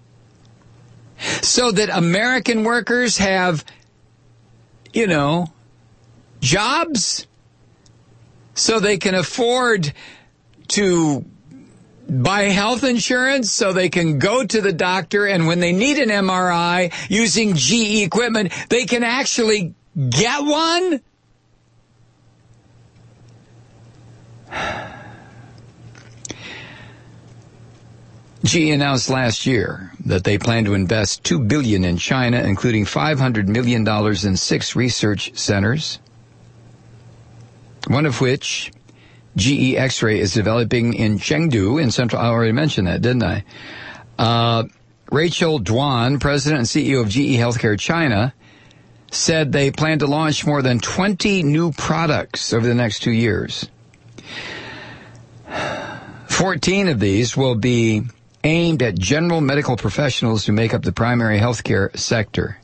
so that American workers have, jobs? So they can afford to buy health insurance, so they can go to the doctor, and when they need an MRI using GE equipment, they can actually get one? GE announced last year that they plan to invest $2 billion in China, including $500 million in 6 research centers, one of which GE X-Ray is developing in Chengdu in Central. I already mentioned that, didn't I? Rachel Duan, president and CEO of GE Healthcare China, said they plan to launch more than 20 new products over the next 2 years. 14 of these will be aimed at general medical professionals who make up the primary healthcare sector.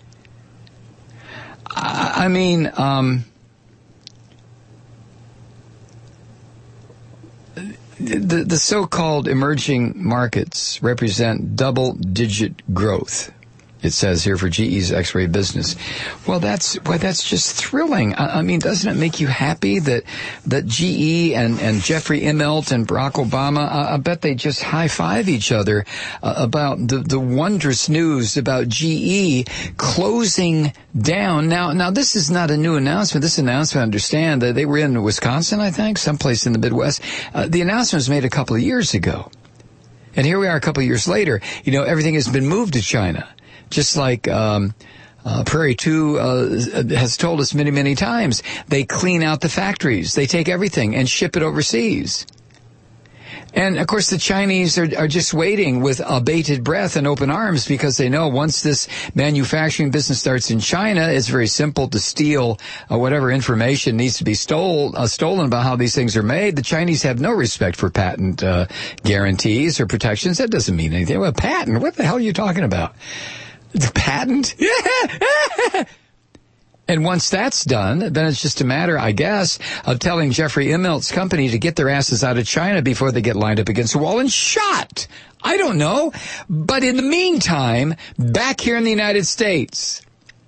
The so-called emerging markets represent double-digit growth, it says here, for GE's X-ray business. Well, that's just thrilling. I mean, doesn't it make you happy that GE and Jeffrey Immelt and Barack Obama, I bet they just high-five each other about the wondrous news about GE closing down. Now, this is not a new announcement. This announcement, I understand, that they were in Wisconsin, I think, someplace in the Midwest. The announcement was made a couple of years ago. And here we are a couple of years later. Everything has been moved to China. Just like Prairie 2 has told us many, many times, they clean out the factories. They take everything and ship it overseas. And, of course, the Chinese are just waiting with bated breath and open arms, because they know once this manufacturing business starts in China, it's very simple to steal whatever information needs to be stolen about how these things are made. The Chinese have no respect for patent guarantees or protections. That doesn't mean anything. Well, patent? What the hell are you talking about? The patent? And once that's done, then it's just a matter, I guess, of telling Jeffrey Immelt's company to get their asses out of China before they get lined up against the wall and shot. I don't know. But in the meantime, back here in the United States,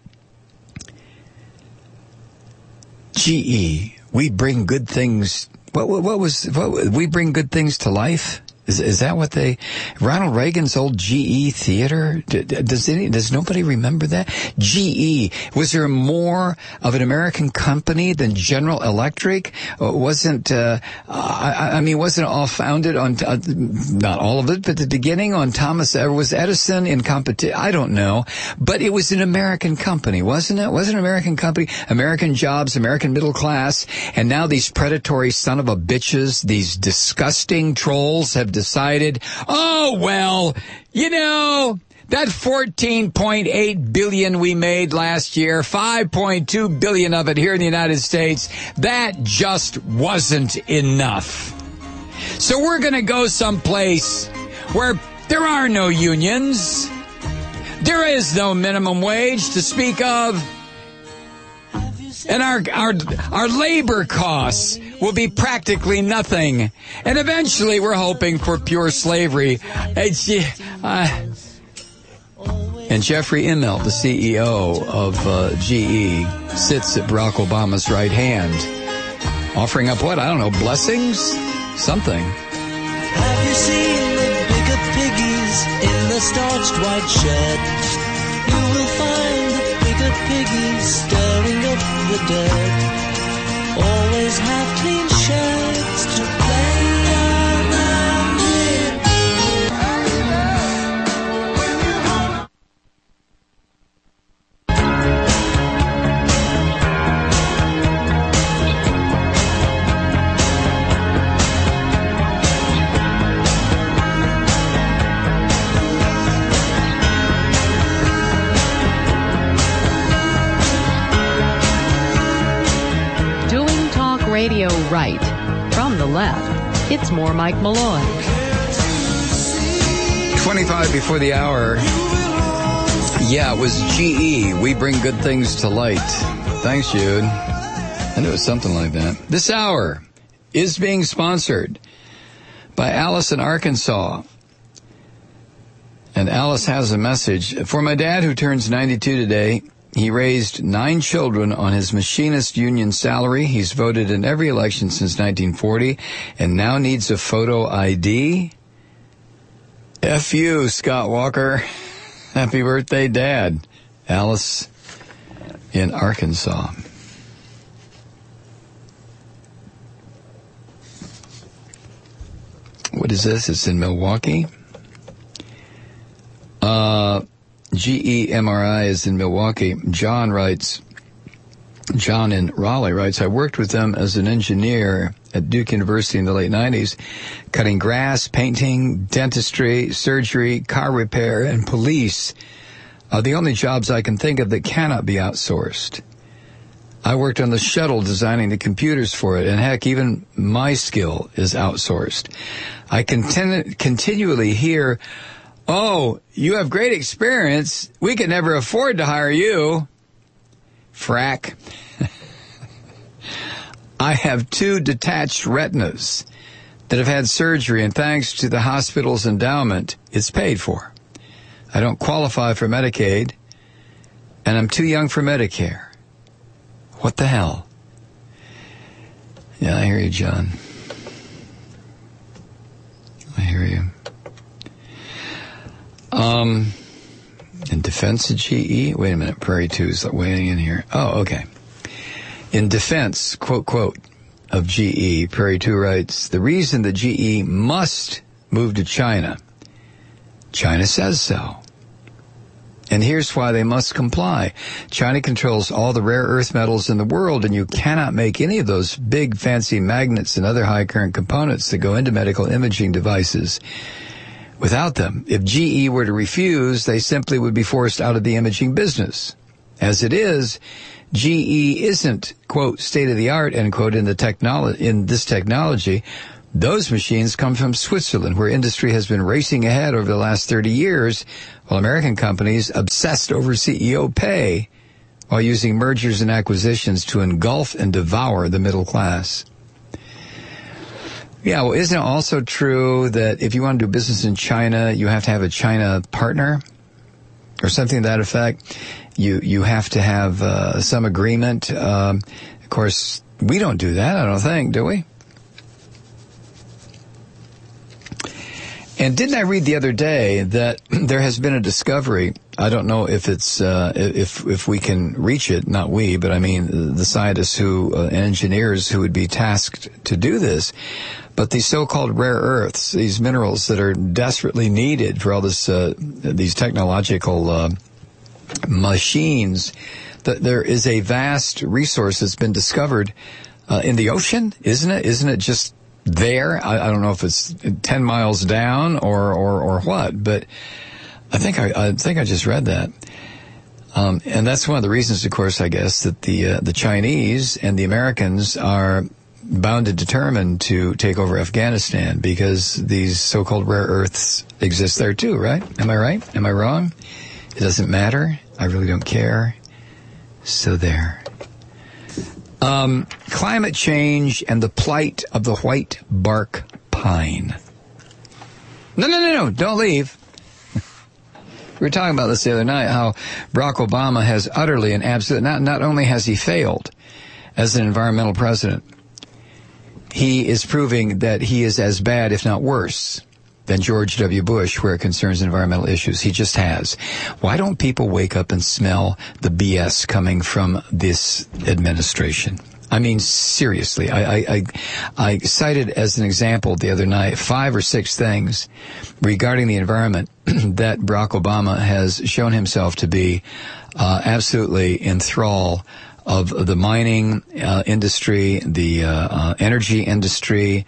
GE, we bring good things. We bring good things to life? Is that what Ronald Reagan's old GE theater? Does nobody remember that? GE, was there more of an American company than General Electric? Wasn't it all founded on, not all of it, but the beginning on was Edison in competition? I don't know. But it was an American company, wasn't it? Was it an American company? American jobs, American middle class. And now these predatory son of a bitches, these disgusting trolls have decided, That $14.8 billion we made last year, $5.2 billion of it here in the United States, that just wasn't enough. So we're going to go someplace where there are no unions. There is no minimum wage to speak of. And our labor costs will be practically nothing. And eventually we're hoping for pure slavery. And Jeffrey Immelt, the CEO of GE, sits at Barack Obama's right hand, offering up what? I don't know, blessings? Something. Have you seen the bigger piggies in the starched white shed? You will find the bigger piggies stirring up the dirt. Always have clean sheds to play around in. Radio right. From the left, it's more Mike Malloy. 25 before the hour. Yeah, it was GE. We bring good things to light. Thanks, Jude. I knew it was something like that. This hour is being sponsored by Alice in Arkansas. And Alice has a message. For my dad, who turns 92 today, he raised 9 children on his machinist union salary. He's voted in every election since 1940 and now needs a photo ID. F you, Scott Walker. Happy birthday, Dad. Alice in Arkansas. What is this? It's in Milwaukee. GE MRI is in Milwaukee. John in Raleigh writes, I worked with them as an engineer at Duke University in the late 90s, cutting grass, painting, dentistry, surgery, car repair, and police are the only jobs I can think of that cannot be outsourced. I worked on the shuttle designing the computers for it, and heck, even my skill is outsourced. I continually hear, oh, you have great experience. We could never afford to hire you. Frack. I have 2 detached retinas that have had surgery, and thanks to the hospital's endowment, it's paid for. I don't qualify for Medicaid, and I'm too young for Medicare. What the hell? Yeah, I hear you, John. I hear you. In defense of GE, wait a minute, Prairie 2 is weighing in here. Oh, okay. In defense, quote, of GE, Prairie 2 writes, the reason that GE must move to China, China says so. And here's why they must comply. China controls all the rare earth metals in the world, and you cannot make any of those big fancy magnets and other high current components that go into medical imaging devices without them. If GE were to refuse, they simply would be forced out of the imaging business. As it is, GE isn't, quote, state-of-the-art, end quote, in this technology. Those machines come from Switzerland, where industry has been racing ahead over the last 30 years, while American companies obsessed over CEO pay while using mergers and acquisitions to engulf and devour the middle class. Yeah, well, isn't it also true that if you want to do business in China, you have to have a China partner or something to that effect? You have to have some agreement. Of course, we don't do that, I don't think, do we? And didn't I read the other day that there has been a discovery? I don't know if it's if we can reach it. Not we, but I mean the scientists and engineers who would be tasked to do this. But these so-called rare earths, these minerals that are desperately needed for all this these technological machines, that there is a vast resource that's been discovered in the ocean, isn't it? Isn't it just there? I don't know if it's 10 miles down or what, but I think I just read that. And that's one of the reasons, of course, I guess, that the Chinese and the Americans are bound and determined to take over Afghanistan, because these so-called rare earths exist there too, right? Am I right? Am I wrong? It doesn't matter. I really don't care. So there. Climate change and the plight of the white bark pine. No, don't leave. We were talking about this the other night, how Barack Obama has utterly and absolutely, not only has he failed as an environmental president, he is proving that he is as bad, if not worse, than George W. Bush where it concerns environmental issues. He just has. Why don't people wake up and smell the BS coming from this administration? I mean, seriously, I cited as an example the other night 5 or 6 things regarding the environment that Barack Obama has shown himself to be absolutely in thrall of the mining industry, the energy industry,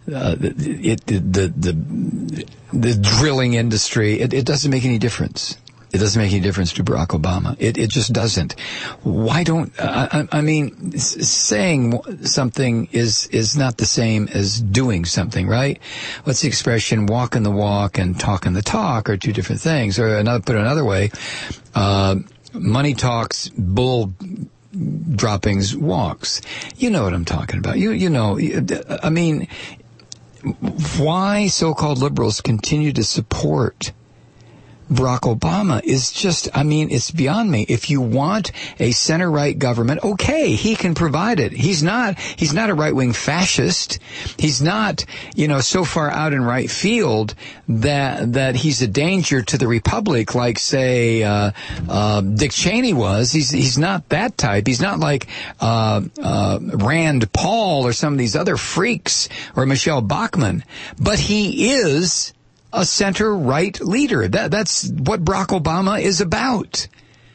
the drilling industry. It doesn't make any difference. It doesn't make any difference to Barack Obama. It just doesn't. Why don't, I mean, saying something is not the same as doing something, right? What's the expression? Walking the walk and talking the talk are two different things. Or put another way, money talks, bull droppings walks. You know what I'm talking about. You know, I mean, why so-called liberals continue to support Barack Obama is just, I mean, it's beyond me. If you want a center-right government, okay, he can provide it. He's not a right-wing fascist. He's not, so far out in right field that he's a danger to the republic like, say, Dick Cheney was. He's not that type. He's not like, Rand Paul or some of these other freaks or Michelle Bachmann. But he is a center-right leader. That's what Barack Obama is about.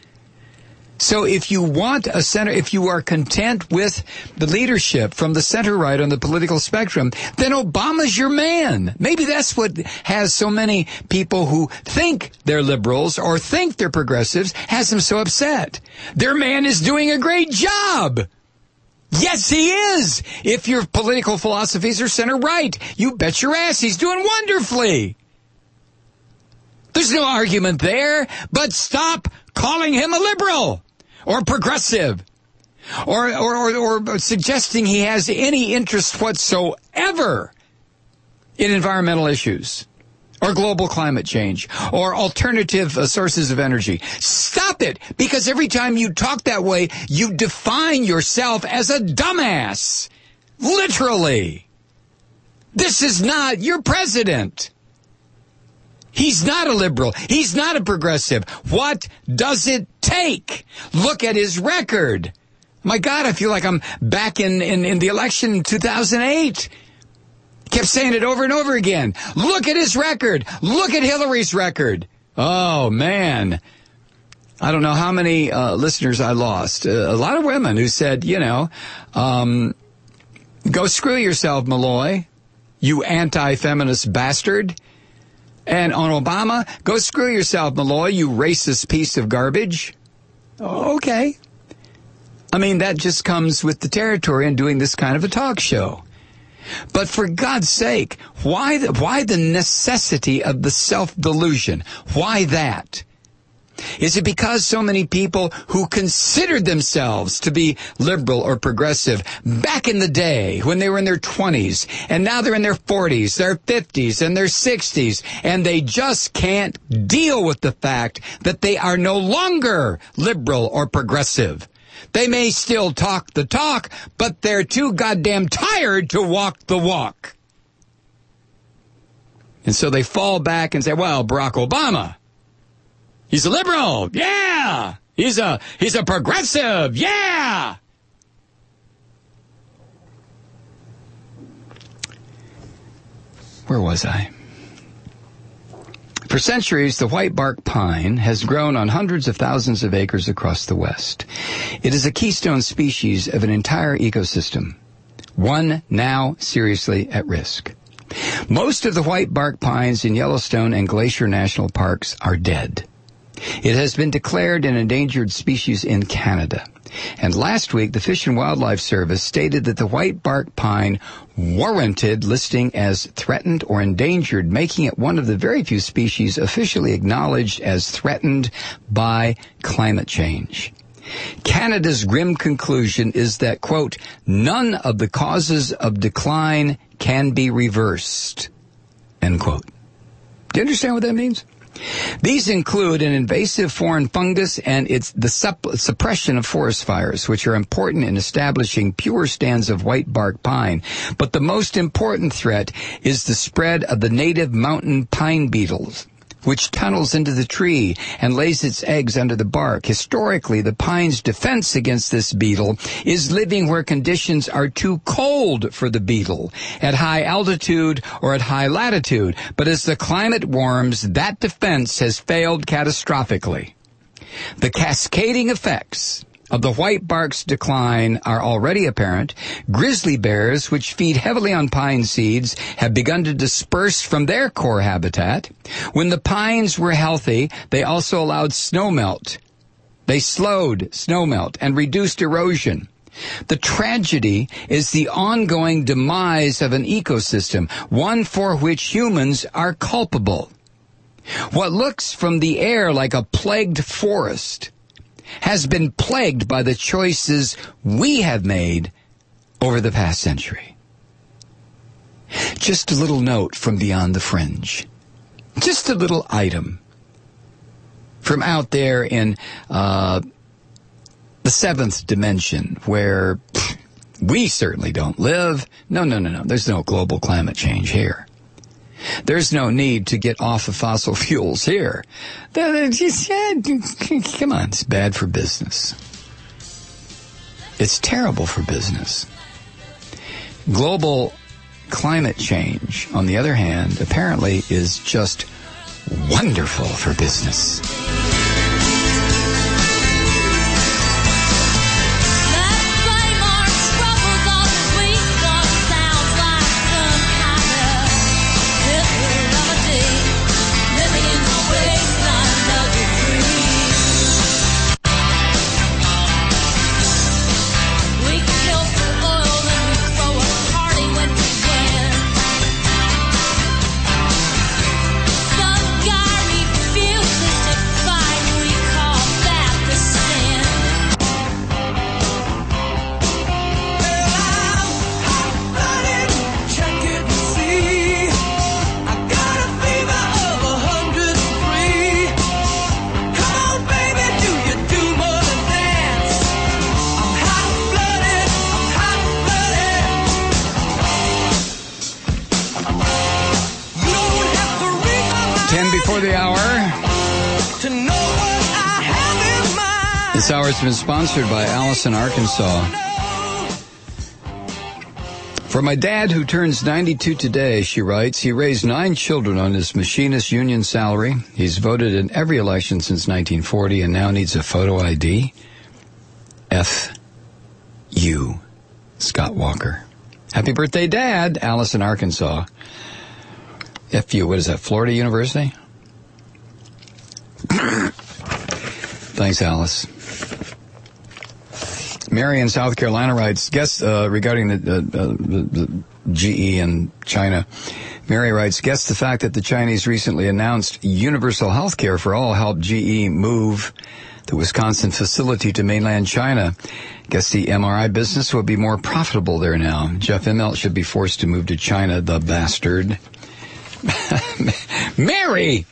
So if you want a center, if you are content with the leadership from the center-right on the political spectrum, then Obama's your man. Maybe that's what has so many people who think they're liberals or think they're progressives has them so upset. Their man is doing a great job. Yes, he is. If your political philosophies are center-right, you bet your ass he's doing wonderfully. There's no argument there, but stop calling him a liberal or progressive or suggesting he has any interest whatsoever in environmental issues or global climate change or alternative sources of energy. Stop it, because every time you talk that way, you define yourself as a dumbass. Literally. This is not your president. He's not a liberal. He's not a progressive. What does it take? Look at his record. My God, I feel like I'm back in the election in 2008. Kept saying it over and over again. Look at his record. Look at Hillary's record. Oh, man. I don't know how many listeners I lost. A lot of women who said, go screw yourself, Malloy, you anti-feminist bastard. And on Obama, go screw yourself, Malloy, you racist piece of garbage. Okay. I mean, that just comes with the territory and doing this kind of a talk show. But for God's sake, why the necessity of the self-delusion? Why that? Is it because so many people who considered themselves to be liberal or progressive back in the day when they were in their 20s, and now they're in their 40s, their 50s, and their 60s, and they just can't deal with the fact that they are no longer liberal or progressive? They may still talk the talk, but they're too goddamn tired to walk the walk. And so they fall back and say, well, Barack Obama, he's a liberal, yeah. He's a progressive, yeah. Where was I? For centuries, the white bark pine has grown on hundreds of thousands of acres across the West. It is a keystone species of an entire ecosystem, one now seriously at risk. Most of the white bark pines in Yellowstone and Glacier National Parks are dead. It has been declared an endangered species in Canada. And last week, the Fish and Wildlife Service stated that the white bark pine warranted listing as threatened or endangered, making it one of the very few species officially acknowledged as threatened by climate change. Canada's grim conclusion is that, quote, none of the causes of decline can be reversed, end quote. Do you understand what that means? These include an invasive foreign fungus and the suppression of forest fires, which are important in establishing pure stands of white bark pine. But the most important threat is the spread of the native mountain pine beetles, which tunnels into the tree and lays its eggs under the bark. Historically, the pine's defense against this beetle is living where conditions are too cold for the beetle, at high altitude or at high latitude. But as the climate warms, that defense has failed catastrophically. The cascading effects of the white bark's decline are already apparent. Grizzly bears, which feed heavily on pine seeds, have begun to disperse from their core habitat. When the pines were healthy, they also allowed snowmelt. They slowed snowmelt and reduced erosion. The tragedy is the ongoing demise of an ecosystem, one for which humans are culpable. What looks from the air like a plagued forest has been plagued by the choices we have made over the past century. Just a little note from beyond the fringe. Just a little item from out there in the seventh dimension, where we certainly don't live. No. There's no global climate change here. There's no need to get off of fossil fuels here. Come on, it's bad for business. It's terrible for business. Global climate change, on the other hand, apparently is just wonderful for business. This hour has been sponsored by Allison, Arkansas. For my dad, who turns 92 today, she writes, he raised 9 children on his machinist union salary. He's voted in every election since 1940 and now needs a photo ID. F.U. Scott Walker. Happy birthday, Dad, Allison, Arkansas. F.U. What is that, Florida University? Thanks, Alice. Mary in South Carolina writes, regarding the GE in China. Mary writes, guess the fact that the Chinese recently announced universal health care for all helped GE move the Wisconsin facility to mainland China. Guess the MRI business will be more profitable there now. Jeff Immelt should be forced to move to China, the bastard. Mary!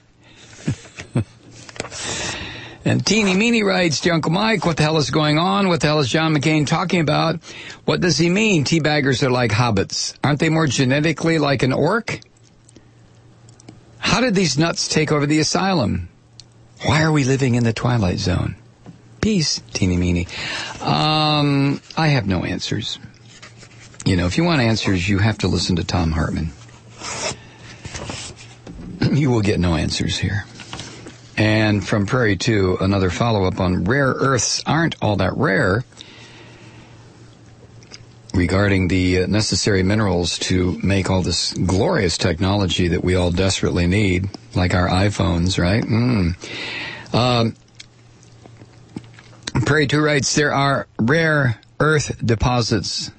And Teeny Meeny writes, to Uncle Mike, what the hell is going on? What the hell is John McCain talking about? What does he mean? Teabaggers are like hobbits. Aren't they more genetically like an orc? How did these nuts take over the asylum? Why are we living in the Twilight Zone? Peace, Teeny Meeny. I have no answers. You know, if you want answers, you have to listen to Tom Hartman. You will get no answers here. And from Prairie 2, another follow-up on rare earths aren't all that rare. regarding the necessary minerals to make all this glorious technology that we all desperately need, like our iPhones, right? Prairie 2 writes, there are rare earth deposits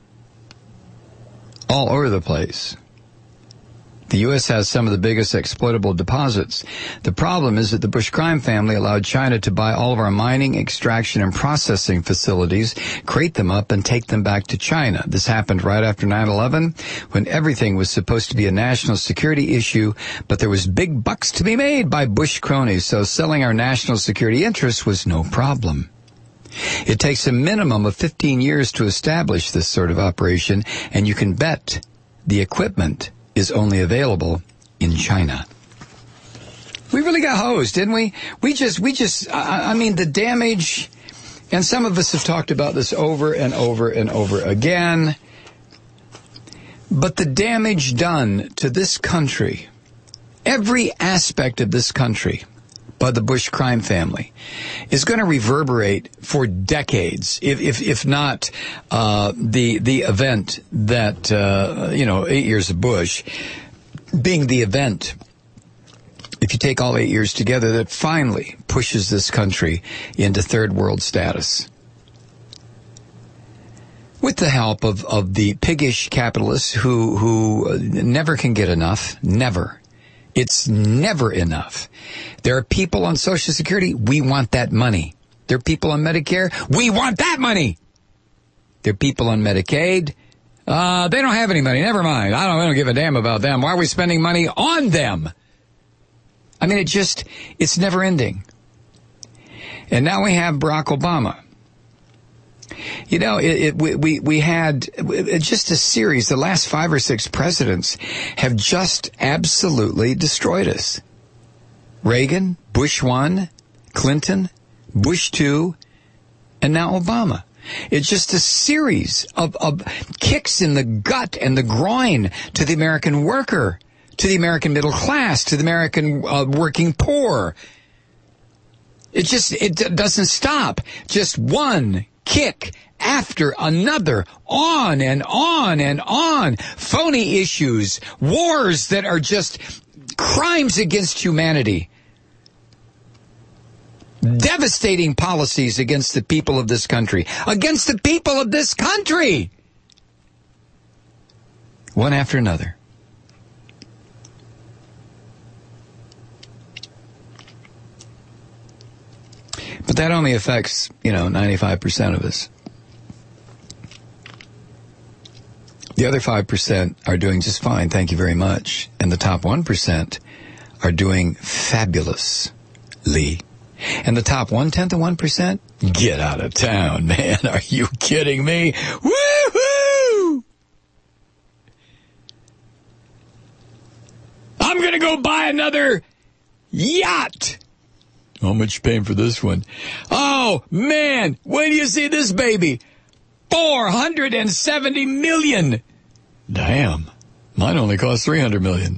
all over the place. The U.S. has some of the biggest exploitable deposits. The problem is that the Bush crime family allowed China to buy all of our mining, extraction, and processing facilities, crate them up, and take them back to China. This happened right after 9/11, when everything was supposed to be a national security issue, but there was big bucks to be made by Bush cronies, so selling our national security interests was no problem. It takes a minimum of 15 years to establish this sort of operation, and you can bet the equipment is only available in China. We really got hosed, didn't we? I mean, the damage, and some of us have talked about this over and over and over again, but the damage done to this country, every aspect of this country, by the Bush crime family, is going to reverberate for decades, if not the event that 8 years of Bush being the event, if you take all 8 years together, that finally pushes this country into third world status. With the help of the piggish capitalists who never can get enough, never. It's never enough. There are people on Social Security, we want that money. There are people on Medicare, we want that money. There are people on Medicaid, they don't have any money, never mind. I don't give a damn about them. Why are we spending money on them? I mean, it's never ending. And now we have Barack Obama. You know, we had just a series. The last 5 or 6 presidents have just absolutely destroyed us. Reagan, Bush 1, Clinton, Bush 2, and now Obama. It's just a series of kicks in the gut and the groin to the American worker, to the American middle class, to the American working poor. It doesn't stop. Just one kick after another, on and on and on. Phony issues, wars that are just crimes against humanity. Devastating policies against the people of this country. Against the people of this country! One after another. But that only affects, 95% of us. The other 5% are doing just fine, thank you very much. And the top 1% are doing fabulously. And the top 1/10 of 1%, get out of town, man. Are you kidding me? Woo-hoo! I'm going to go buy another yacht. How much you paying for this one? Oh, man, wait till you see this baby. $470 million. Damn, mine only cost $300 million.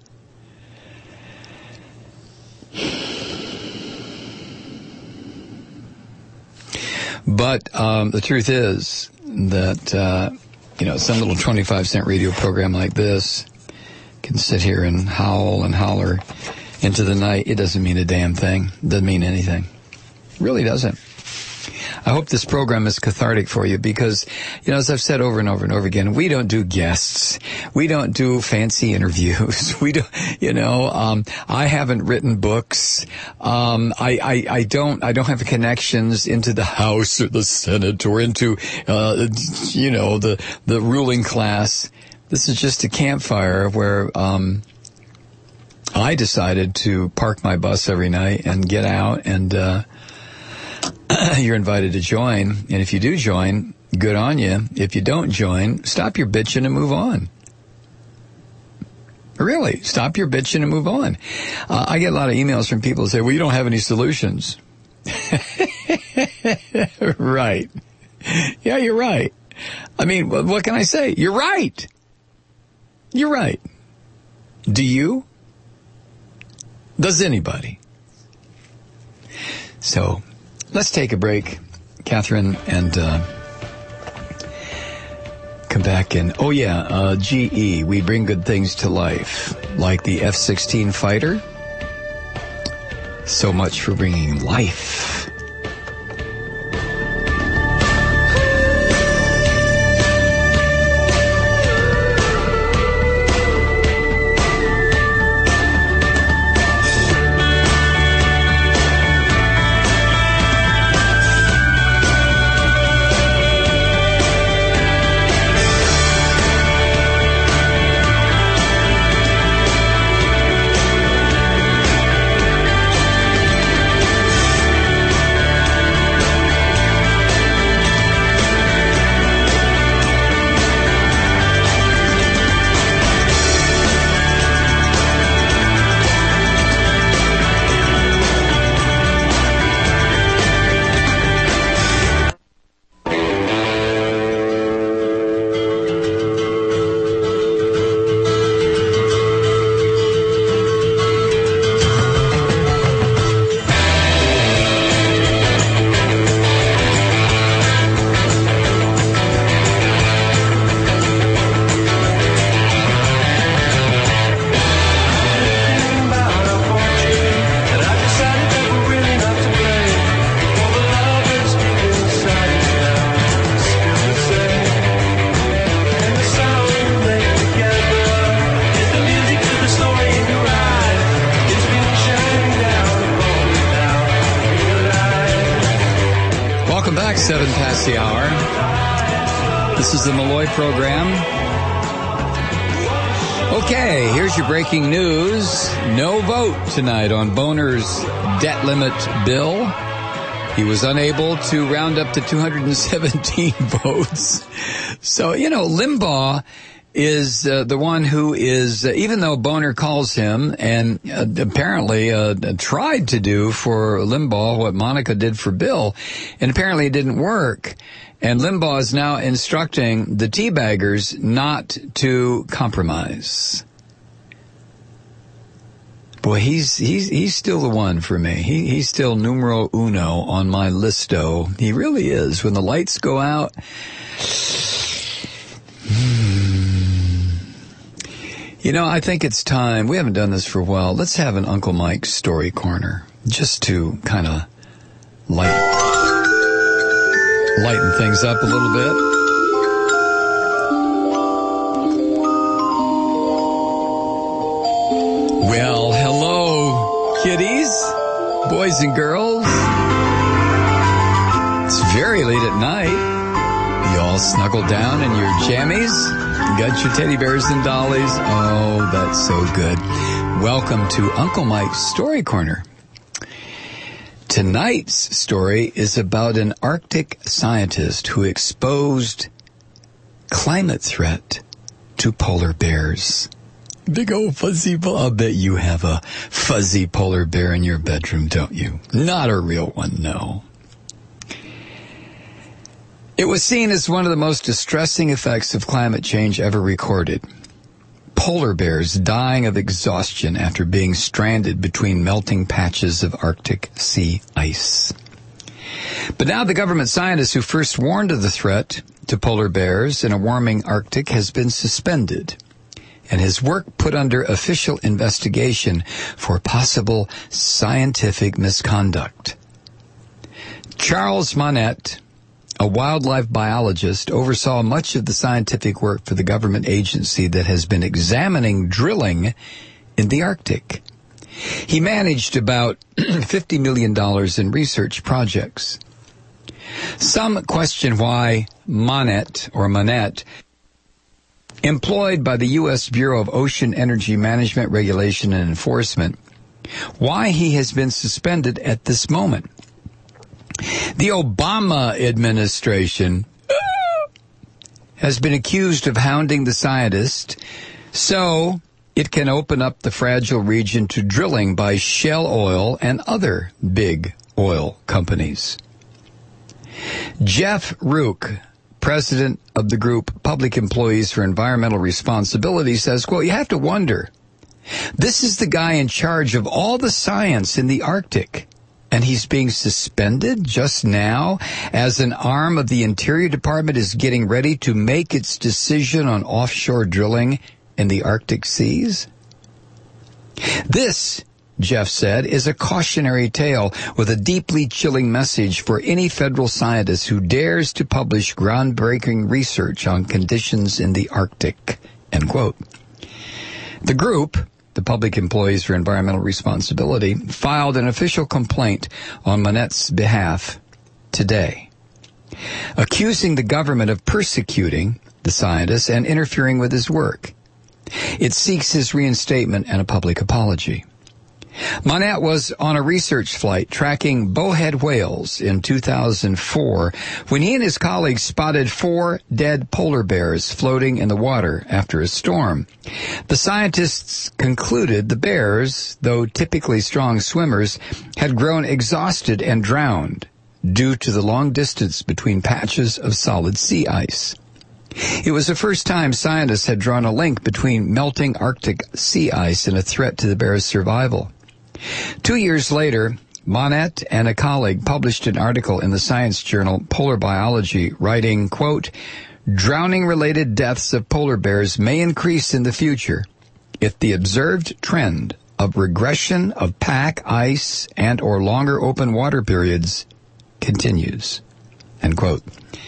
But the truth is that, some little 25-cent radio program like this can sit here and howl and holler into the night. It doesn't mean a damn thing. It doesn't mean anything. It really doesn't. I hope this program is cathartic for you because, as I've said over and over and over again, we don't do guests. We don't do fancy interviews. We don't, I haven't written books. I don't have connections into the House or the Senate or into, the ruling class. This is just a campfire where, I decided to park my bus every night and get out and, you're invited to join. And if you do join, good on you. If you don't join, stop your bitching and move on. Really, stop your bitching and move on. I get a lot of emails from people who say, well, you don't have any solutions. Right. Yeah, you're right. I mean, what can I say? You're right. You're right. Do you? Does anybody? So, let's take a break, Catherine, and come back and, GE, we bring good things to life, like the F-16 fighter. So much for bringing life. The hour. This is the Malloy program. Okay, here's your breaking news. No vote tonight on Boner's debt limit bill. He was unable to round up the 217 votes. So, Limbaugh is the one who is, even though Boner calls him and apparently tried to do for Limbaugh what Monica did for Bill, and apparently it didn't work. And Limbaugh is now instructing the teabaggers not to compromise. Boy, he's still the one for me. He's still numero uno on my listo. He really is. When the lights go out, I think it's time. We haven't done this for a while. Let's have an Uncle Mike story corner, just to kind of lighten things up a little bit. Well, hello, kiddies, boys and girls. It's very late at night. You all snuggled down in your jammies. You got your teddy bears and dollies. Oh, that's so good. Welcome to Uncle Mike's Story Corner. Tonight's story is about an Arctic scientist who exposed climate threat to polar bears. Big old fuzzy bear. I'll bet you have a fuzzy polar bear in your bedroom, don't you? Not a real one, no. It was seen as one of the most distressing effects of climate change ever recorded. Polar bears dying of exhaustion after being stranded between melting patches of Arctic sea ice. But now the government scientist who first warned of the threat to polar bears in a warming Arctic has been suspended, and his work put under official investigation for possible scientific misconduct. Charles Monette, a wildlife biologist, oversaw much of the scientific work for the government agency that has been examining drilling in the Arctic. He managed about $50 million in research projects. Some question why Monette, employed by the U.S. Bureau of Ocean Energy Management, Regulation, and Enforcement, why he has been suspended at this moment. The Obama administration has been accused of hounding the scientist so it can open up the fragile region to drilling by Shell Oil and other big oil companies. Jeff Rook, president of the group Public Employees for Environmental Responsibility, says, quote, "You have to wonder. This is the guy in charge of all the science in the Arctic. And he's being suspended just now as an arm of the Interior Department is getting ready to make its decision on offshore drilling in the Arctic seas? This, Jeff said, is a cautionary tale with a deeply chilling message for any federal scientist who dares to publish groundbreaking research on conditions in the Arctic, end quote. The group, the Public Employees for Environmental Responsibility, filed an official complaint on Monet's behalf today, accusing the government of persecuting the scientist and interfering with his work. It seeks his reinstatement and a public apology. Monet was on a research flight tracking bowhead whales in 2004 when he and his colleagues spotted 4 dead polar bears floating in the water after a storm. The scientists concluded the bears, though typically strong swimmers, had grown exhausted and drowned due to the long distance between patches of solid sea ice. It was the first time scientists had drawn a link between melting Arctic sea ice and a threat to the bears' survival. 2 years later, Monet and a colleague published an article in the science journal Polar Biology, writing, quote, "Drowning-related deaths of polar bears may increase in the future if the observed trend of regression of pack ice and or longer open water periods continues," end quote.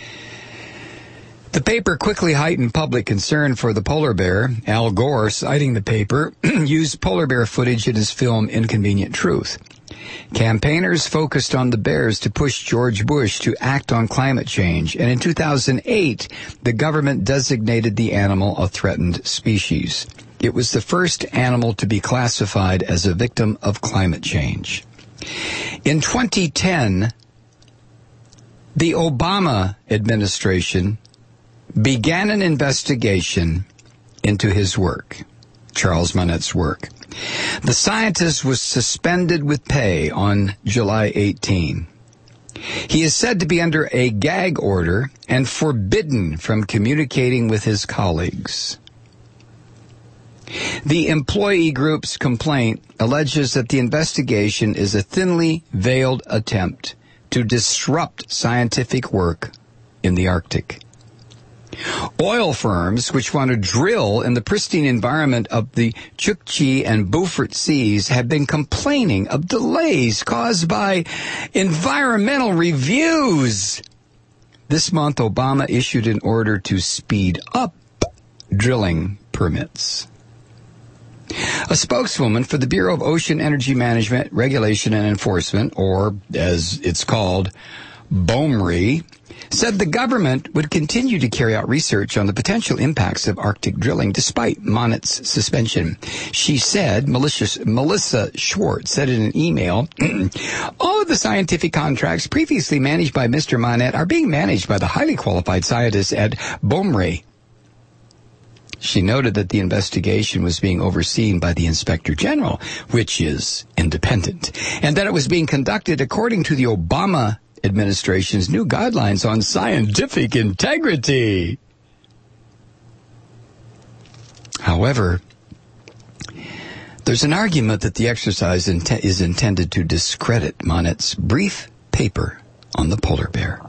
The paper quickly heightened public concern for the polar bear. Al Gore, citing the paper, used polar bear footage in his film Inconvenient Truth. Campaigners focused on the bears to push George Bush to act on climate change, and in 2008, the government designated the animal a threatened species. It was the first animal to be classified as a victim of climate change. In 2010, the Obama administration began an investigation into his work, Charles Monet's work. The scientist was suspended with pay on July 18. He is said to be under a gag order and forbidden from communicating with his colleagues. The employee group's complaint alleges that the investigation is a thinly veiled attempt to disrupt scientific work in the Arctic. Oil firms, which want to drill in the pristine environment of the Chukchi and Beaufort Seas, have been complaining of delays caused by environmental reviews. This month, Obama issued an order to speed up drilling permits. A spokeswoman for the Bureau of Ocean Energy Management, Regulation and Enforcement, or as it's called, BOEMRE, said the government would continue to carry out research on the potential impacts of Arctic drilling despite Monet's suspension. She said, Melissa Schwartz said in an email, all of the scientific contracts previously managed by Mr. Monet are being managed by the highly qualified scientists at BOEMRE. She noted that the investigation was being overseen by the Inspector General, which is independent, and that it was being conducted according to the Obama administration's new guidelines on scientific integrity. However, there's an argument that the exercise is intended to discredit Monet's brief paper on the polar bear.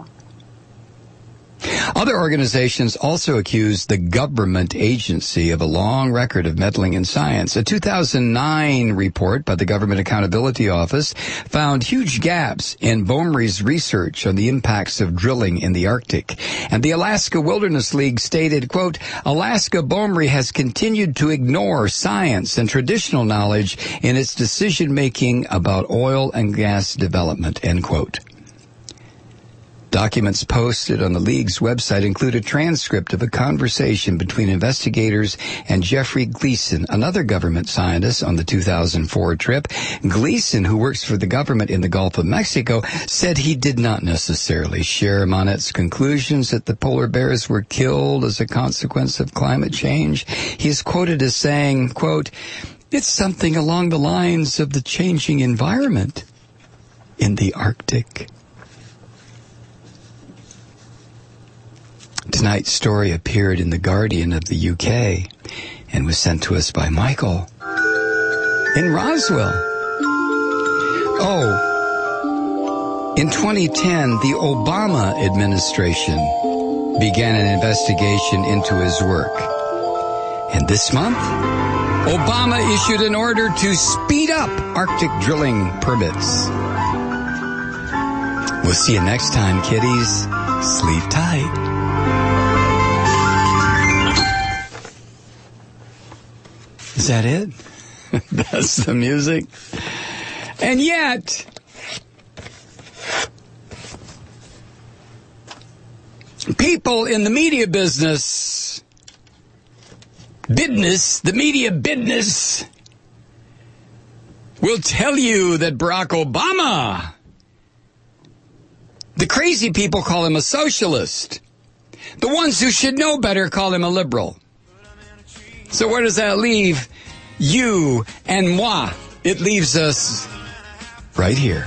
Other organizations also accused the government agency of a long record of meddling in science. A 2009 report by the Government Accountability Office found huge gaps in BOEMRE's research on the impacts of drilling in the Arctic. And the Alaska Wilderness League stated, quote, Alaska BOEMRE has continued to ignore science and traditional knowledge in its decision-making about oil and gas development, end quote. Documents posted on the League's website include a transcript of a conversation between investigators and Jeffrey Gleason, another government scientist on the 2004 trip. Gleason, who works for the government in the Gulf of Mexico, said he did not necessarily share Monet's conclusions that the polar bears were killed as a consequence of climate change. He is quoted as saying, quote, it's something along the lines of the changing environment in the Arctic. Tonight's story appeared in The Guardian of the UK and was sent to us by Michael in Roswell. Oh, In 2010, the Obama administration began an investigation into his work. And this month, Obama issued an order to speed up Arctic drilling permits. We'll see you next time, kiddies. Sleep tight. Is that it? That's the music. And yet, people in the media business, the media business, will tell you that Barack Obama, the crazy people call him a socialist. The ones who should know better call him a liberal. So where does that leave you and moi? It leaves us right here.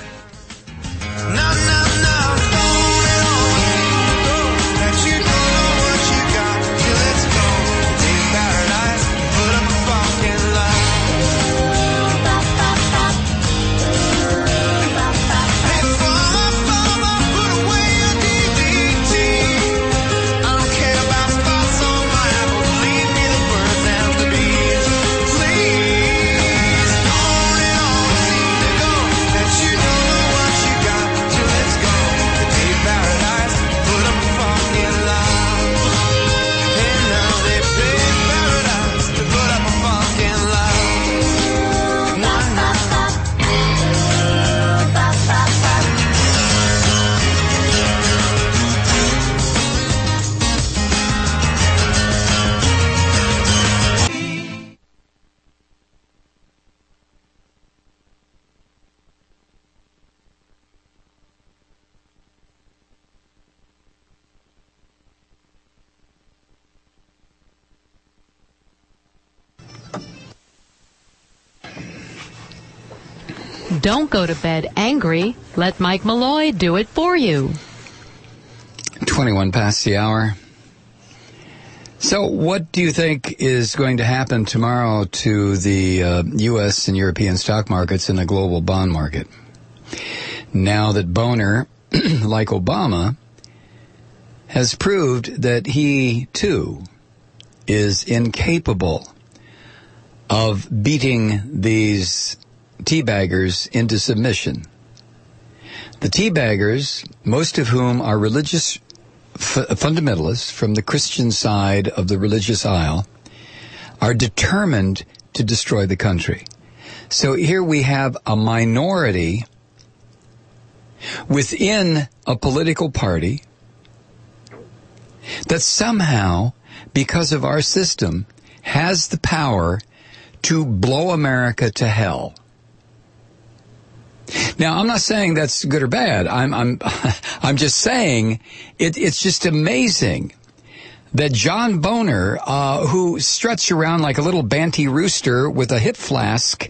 Don't go to bed angry. Let Mike Malloy do it for you. 21 past the hour. So what do you think is going to happen tomorrow to the U.S. and European stock markets and the global bond market? Now that Boehner, like Obama, has proved that he, too, is incapable of beating these teabaggers into submission. The teabaggers, most of whom are religious fundamentalists from the Christian side of the religious aisle, are determined to destroy the country. So here we have a minority within a political party that somehow, because of our system, has the power to blow America to hell. Now, I'm not saying that's good or bad. I'm just saying it's just amazing that John Boehner, who struts around like a little banty rooster with a hip flask,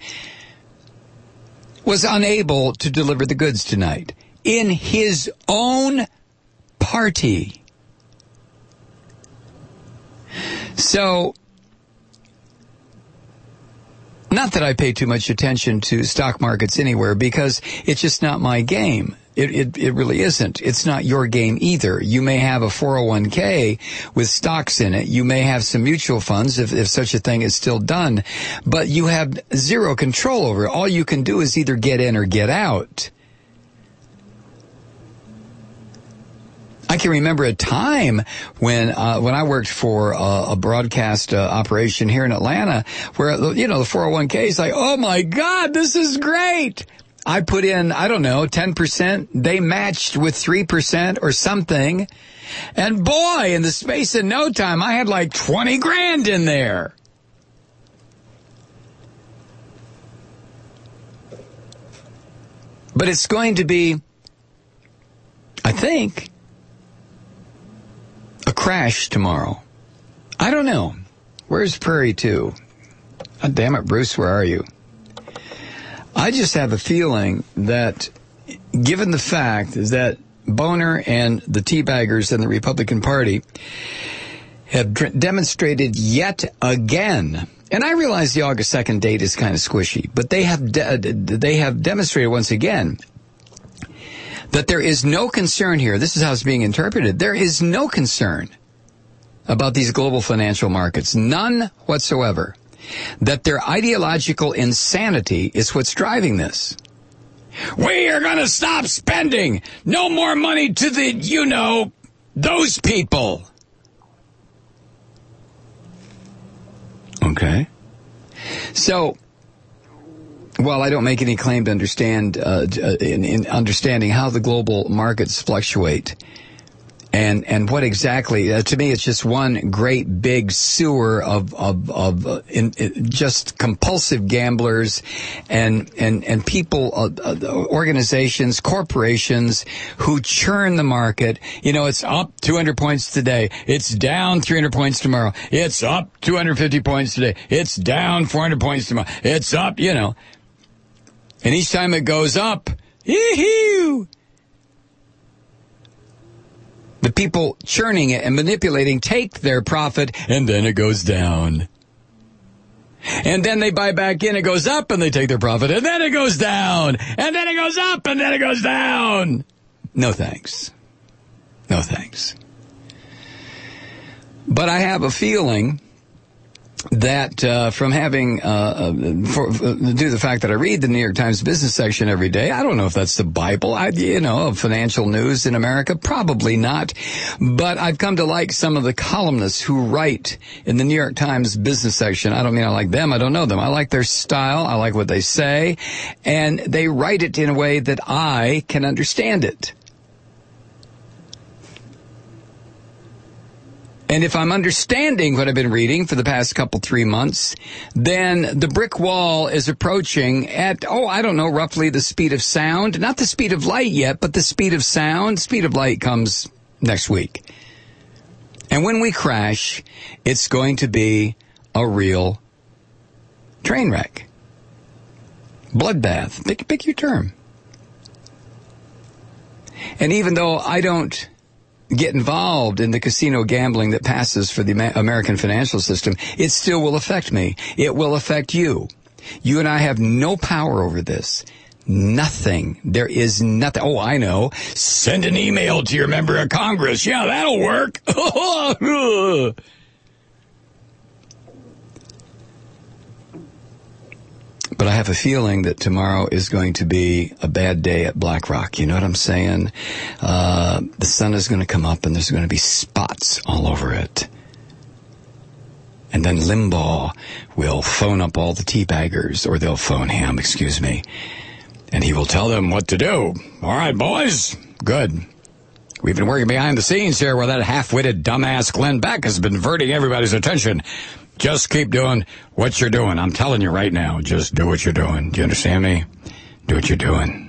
was unable to deliver the goods tonight in his own party. So, not that I pay too much attention to stock markets anywhere, because it's just not my game. It really isn't. It's not your game either. You may have a 401k with stocks in it. You may have some mutual funds if such a thing is still done, but you have zero control over it. All you can do is either get in or get out. I can remember a time when I worked for a broadcast operation here in Atlanta where, the 401k is like, oh my God, this is great. I put in, 10%. They matched with 3% or something. And boy, in the space of no time, I had like 20 grand in there. But it's going to be, I think, a crash tomorrow. I don't know. Where's Prairie 2? Oh, damn it, Bruce, where are you? I just have a feeling that, given the fact that Boehner and the teabaggers in the Republican Party have demonstrated yet again, and I realize the August 2nd date is kind of squishy, but they have demonstrated once again that there is no concern here. This is how it's being interpreted. There is no concern about these global financial markets. None whatsoever. That their ideological insanity is what's driving this. We are going to stop spending. No more money to the, those people. Okay. So, while I don't make any claim to understand, in understanding how the global markets fluctuate, and what exactly, to me, it's just one great big sewer of just compulsive gamblers and people, organizations, corporations who churn the market. It's up 200 points today. It's down 300 points tomorrow. It's up 250 points today. It's down 400 points tomorrow. It's up, And each time it goes up, hee-hee, the people churning it and manipulating take their profit, and then it goes down. And then they buy back in, it goes up, and they take their profit, and then it goes down. And then it goes up, and then it goes down. No thanks. No thanks. But I have a feeling that from having, due to the fact that I read the New York Times business section every day, I don't know if that's the Bible, of financial news in America. Probably not. But I've come to like some of the columnists who write in the New York Times business section. I don't mean I like them. I don't know them. I like their style. I like what they say. And they write it in a way that I can understand it. And if I'm understanding what I've been reading for the past 3 months, then the brick wall is approaching at, roughly the speed of sound. Not the speed of light yet, but the speed of sound. Speed of light comes next week. And when we crash, it's going to be a real train wreck. Bloodbath. Pick your term. And even though I don't get involved in the casino gambling that passes for the American financial system, it still will affect me. It will affect you. You and I have no power over this. Nothing. There is nothing. Oh, I know. Send an email to your member of Congress. Yeah, that'll work. But I have a feeling that tomorrow is going to be a bad day at BlackRock. You know what I'm saying? The sun is going to come up and there's going to be spots all over it. And then Limbaugh will phone up all the teabaggers, or they'll phone him, and he will tell them what to do. All right, boys. Good. We've been working behind the scenes here where that half-witted dumbass Glenn Beck has been diverting everybody's attention. Just keep doing what you're doing. I'm telling you right now, just do what you're doing. Do you understand me? Do what you're doing.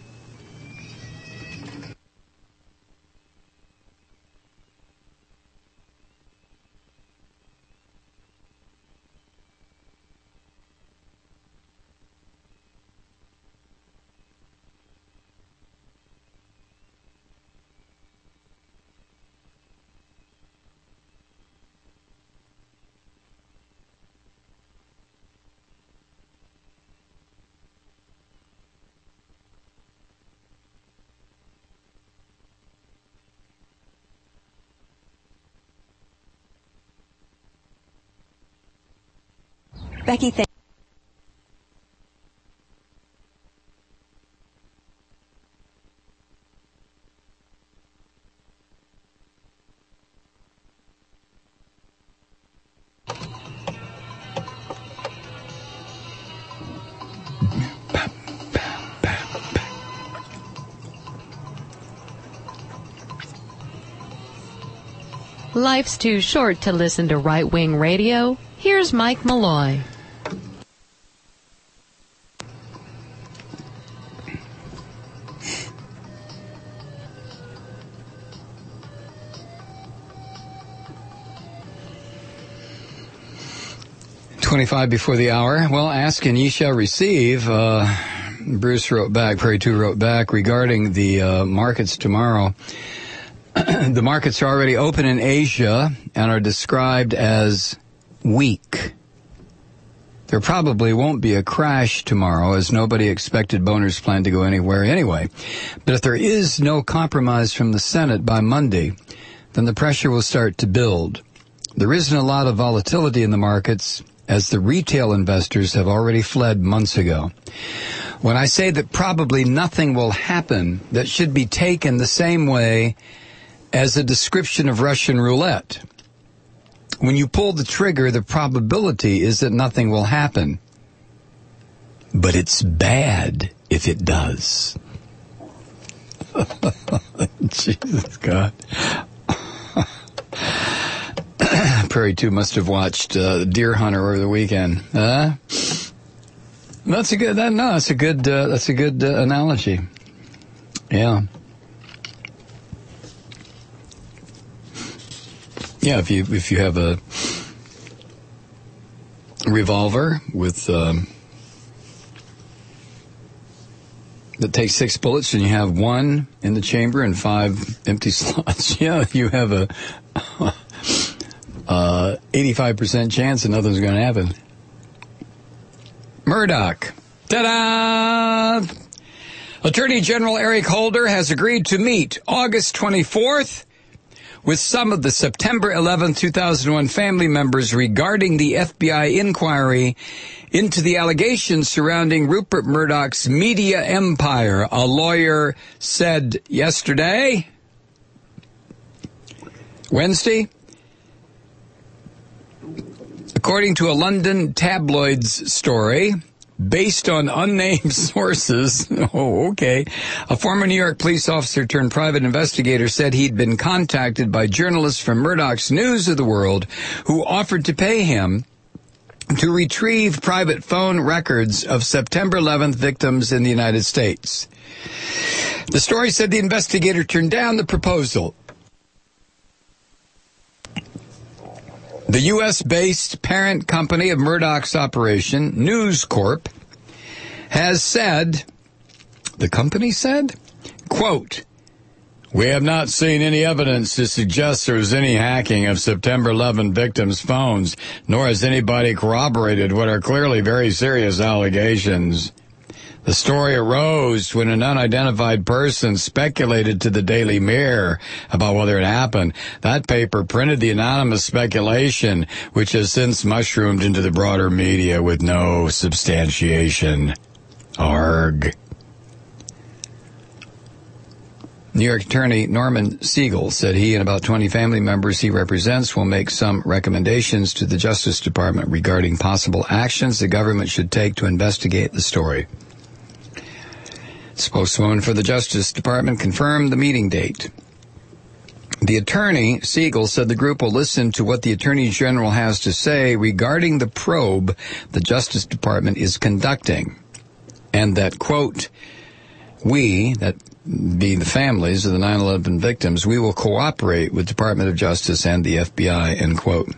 Becky, thank Life's too short to listen to right-wing radio. Here's Mike Malloy. .25 before the hour. Well, ask and ye shall receive. Bruce wrote back, Prairie 2 wrote back regarding the markets tomorrow. The markets are already open in Asia and are described as weak. There probably won't be a crash tomorrow, as nobody expected Boner's plan to go anywhere anyway. But if there is no compromise from the Senate by Monday, then the pressure will start to build. There isn't a lot of volatility in the markets, as the retail investors have already fled months ago. When I say that probably nothing will happen, that should be taken the same way as a description of Russian roulette. When you pull the trigger, the probability is that nothing will happen. But it's bad if it does. Jesus God. Prairie 2 must have watched Deer Hunter over the weekend. That's a good analogy. Yeah. Yeah, if you have a revolver with that takes 6 bullets and you have 1 in the chamber and 5 empty slots, yeah, you have a 85% chance that nothing's going to happen. Murdoch. Ta-da! Attorney General Eric Holder has agreed to meet August 24th with some of the September 11, 2001 family members regarding the FBI inquiry into the allegations surrounding Rupert Murdoch's media empire, a lawyer said yesterday, Wednesday. According to a London tabloid's story, based on unnamed sources, a former New York police officer turned private investigator said he'd been contacted by journalists from Murdoch's News of the World who offered to pay him to retrieve private phone records of September 11th victims in the United States. The story said the investigator turned down the proposal. The U.S.-based parent company of Murdoch's operation, News Corp, has said, the company said, quote, "We have not seen any evidence to suggest there was any hacking of September 11 victims' phones, nor has anybody corroborated what are clearly very serious allegations. The story arose when an unidentified person speculated to the Daily Mirror about whether it happened. That paper printed the anonymous speculation, which has since mushroomed into the broader media with no substantiation. Arg." New York Attorney Norman Siegel said he and about 20 family members he represents will make some recommendations to the Justice Department regarding possible actions the government should take to investigate the story. Spokeswoman for the Justice Department confirmed the meeting date. The attorney, Siegel, said the group will listen to what the Attorney General has to say regarding the probe the Justice Department is conducting, and that, quote, "We," that being the families of the 9/11 victims, "we will cooperate with Department of Justice and the FBI," end quote.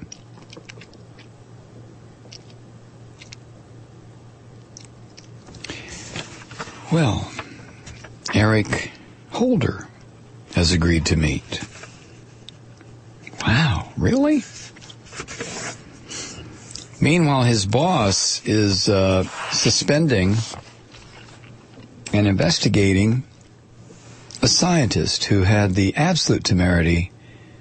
Well, Eric Holder has agreed to meet. Wow, really? Meanwhile, his boss is suspending and investigating a scientist who had the absolute temerity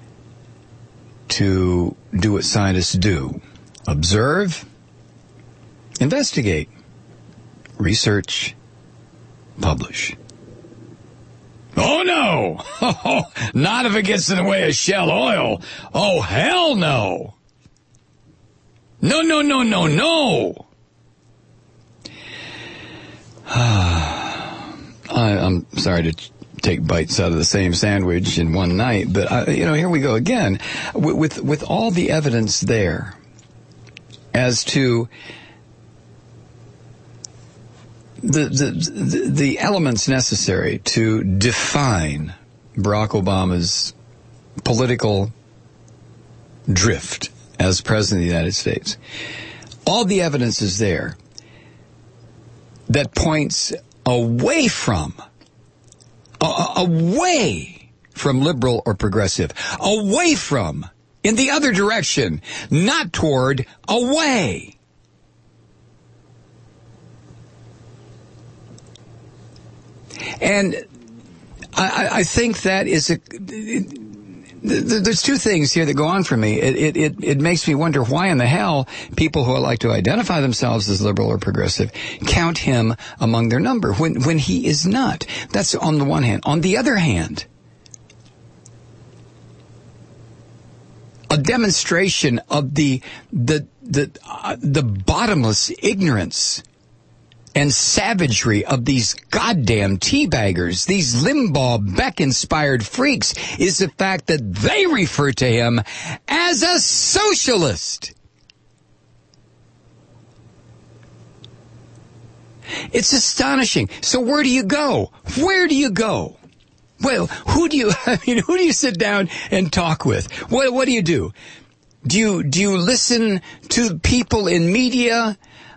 to do what scientists do: observe, investigate, research, publish. Oh, no! Not if it gets in the way of Shell Oil. Oh, hell no! No, no, no, no, no! I'm sorry to take bites out of the same sandwich in one night, but, here we go again. With all the evidence there as to the elements necessary to define Barack Obama's political drift as President of the United States. All the evidence is there that points away from liberal or progressive, away from, in the other direction, not toward, away. And I think that is there's two things here that go on for me. It makes me wonder why in the hell people who like to identify themselves as liberal or progressive count him among their number when he is not. That's on the one hand. On the other hand, a demonstration of the bottomless ignorance and savagery of these goddamn teabaggers, these Limbaugh Beck-inspired freaks, is the fact that they refer to him as a socialist. It's astonishing. So where do you go? Where do you go? Well, who do you sit down and talk with? What do you do? Do you listen to people in media,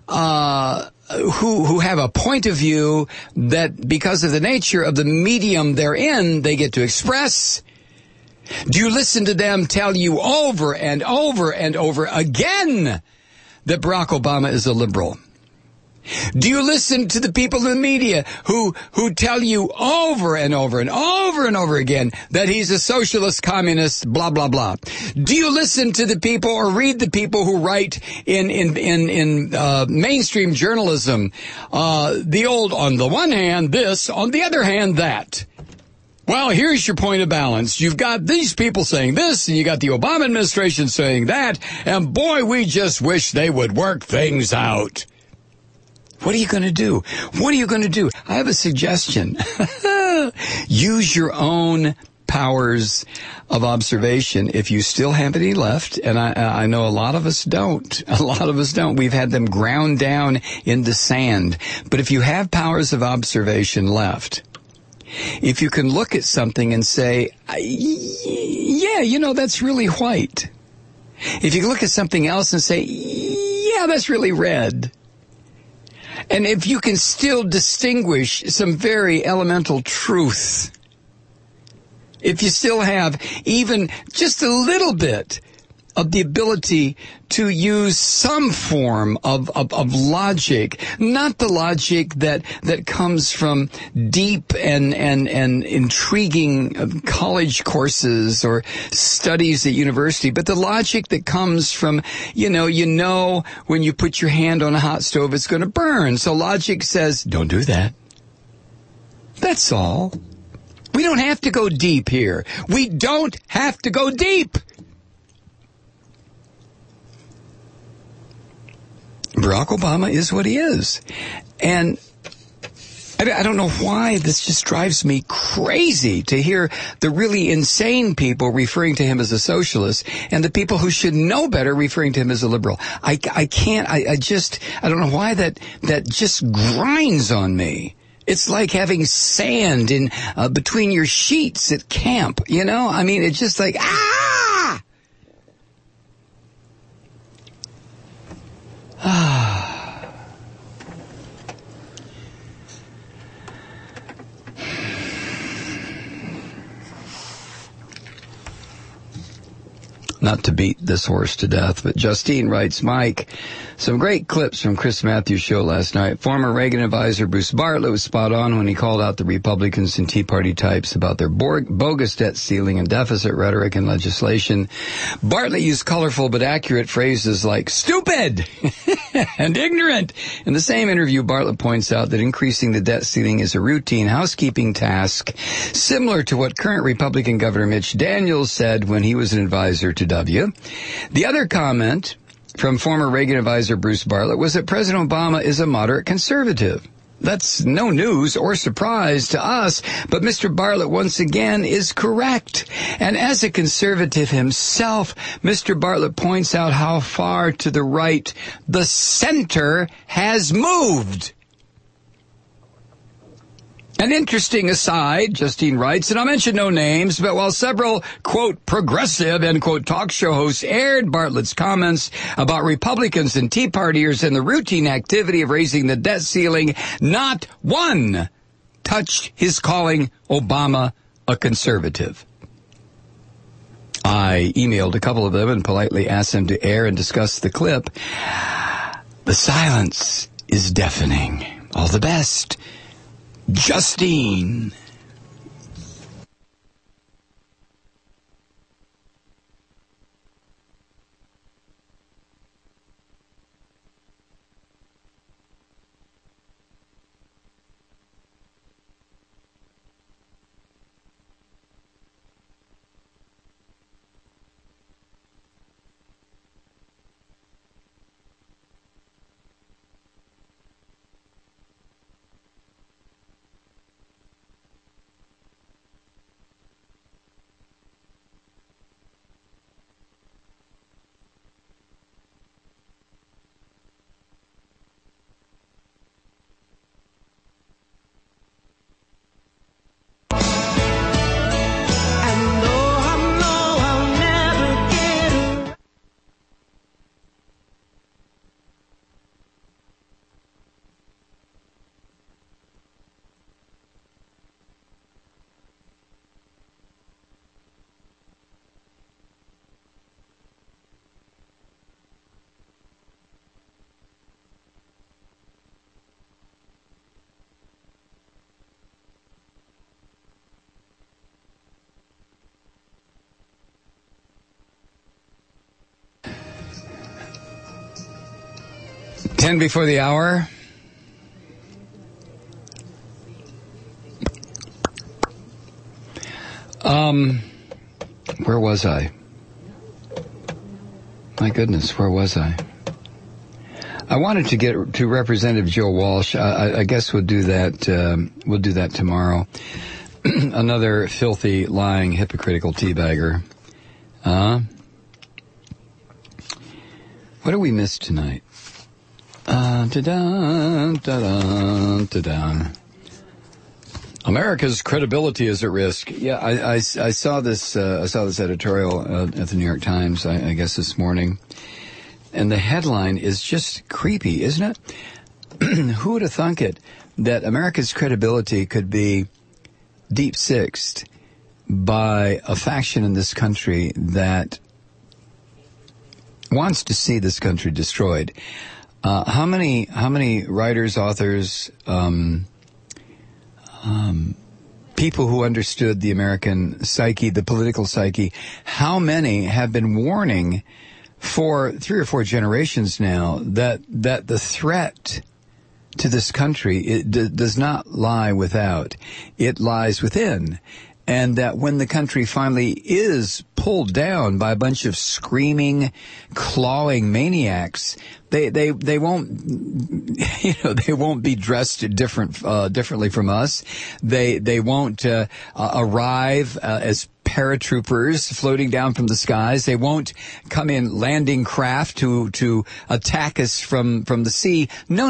who have a point of view that because of the nature of the medium they're in, they get to express? Do you listen to them tell you over and over and over again that Barack Obama is a liberal? Do you listen to the people in the media who tell you over and over and over and over again that he's a socialist, communist, blah, blah, blah? Do you listen to the people or read the people who write in mainstream journalism, the old, on the one hand, this, on the other hand, that? Well, here's your point of balance. You've got these people saying this, and you got the Obama administration saying that, and boy, we just wish they would work things out. What are you going to do? What are you going to do? I have a suggestion. Use your own powers of observation if you still have any left, and I know a lot of us don't. A lot of us don't. We've had them ground down into sand. But if you have powers of observation left, if you can look at something and say, yeah, that's really white. If you can look at something else and say, yeah, that's really red. And if you can still distinguish some very elemental truth, if you still have even just a little bit of the ability to use some form of logic, not the logic that comes from deep and intriguing college courses or studies at university, but the logic that comes from, you know when you put your hand on a hot stove, it's going to burn. So logic says, don't do that. That's all. We don't have to go deep here. We don't have to go deep. Barack Obama is what he is. And I don't know why this just drives me crazy to hear the really insane people referring to him as a socialist and the people who should know better referring to him as a liberal. I don't know why that just grinds on me. It's like having sand in between your sheets at camp, I mean, it's just like, Not to beat this horse to death, but Justine writes, Mike, some great clips from Chris Matthews' show last night. Former Reagan advisor Bruce Bartlett was spot on when he called out the Republicans and Tea Party types about their bogus debt ceiling and deficit rhetoric and legislation. Bartlett used colorful but accurate phrases like stupid and ignorant. In the same interview, Bartlett points out that increasing the debt ceiling is a routine housekeeping task, similar to what current Republican Governor Mitch Daniels said when he was an advisor to W. The other comment from former Reagan advisor Bruce Bartlett was that President Obama is a moderate conservative. That's no news or surprise to us, but Mr. Bartlett once again is correct. And as a conservative himself, Mr. Bartlett points out how far to the right the center has moved. An interesting aside, Justine writes, and I'll mention no names, but while several, quote, progressive, end quote, talk show hosts aired Bartlett's comments about Republicans and Tea Partiers and the routine activity of raising the debt ceiling, not one touched his calling Obama a conservative. I emailed a couple of them and politely asked them to air and discuss the clip. The silence is deafening. All the best. Justine. Ten before the hour. Where was I? My goodness, where was I? I wanted to get to Representative Joe Walsh. I guess we'll do that. We'll do that tomorrow. Another filthy, lying, hypocritical teabagger. What do we miss tonight? America's credibility is at risk. Yeah, I saw this. I saw this editorial at the New York Times. I guess this morning, and the headline is just creepy, isn't it? Who would have thunk it that America's credibility could be deep sixed by a faction in this country that wants to see this country destroyed? How many writers, authors, people who understood the American psyche, the political psyche, how many have been warning for 3 or 4 generations now that the threat to this country does not lie without, it lies within. And that when the country finally is pulled down by a bunch of screaming, clawing maniacs, they won't, they won't be dressed differently from us. They won't arrive as paratroopers floating down from the skies. They won't come in landing craft to attack us from the sea. No.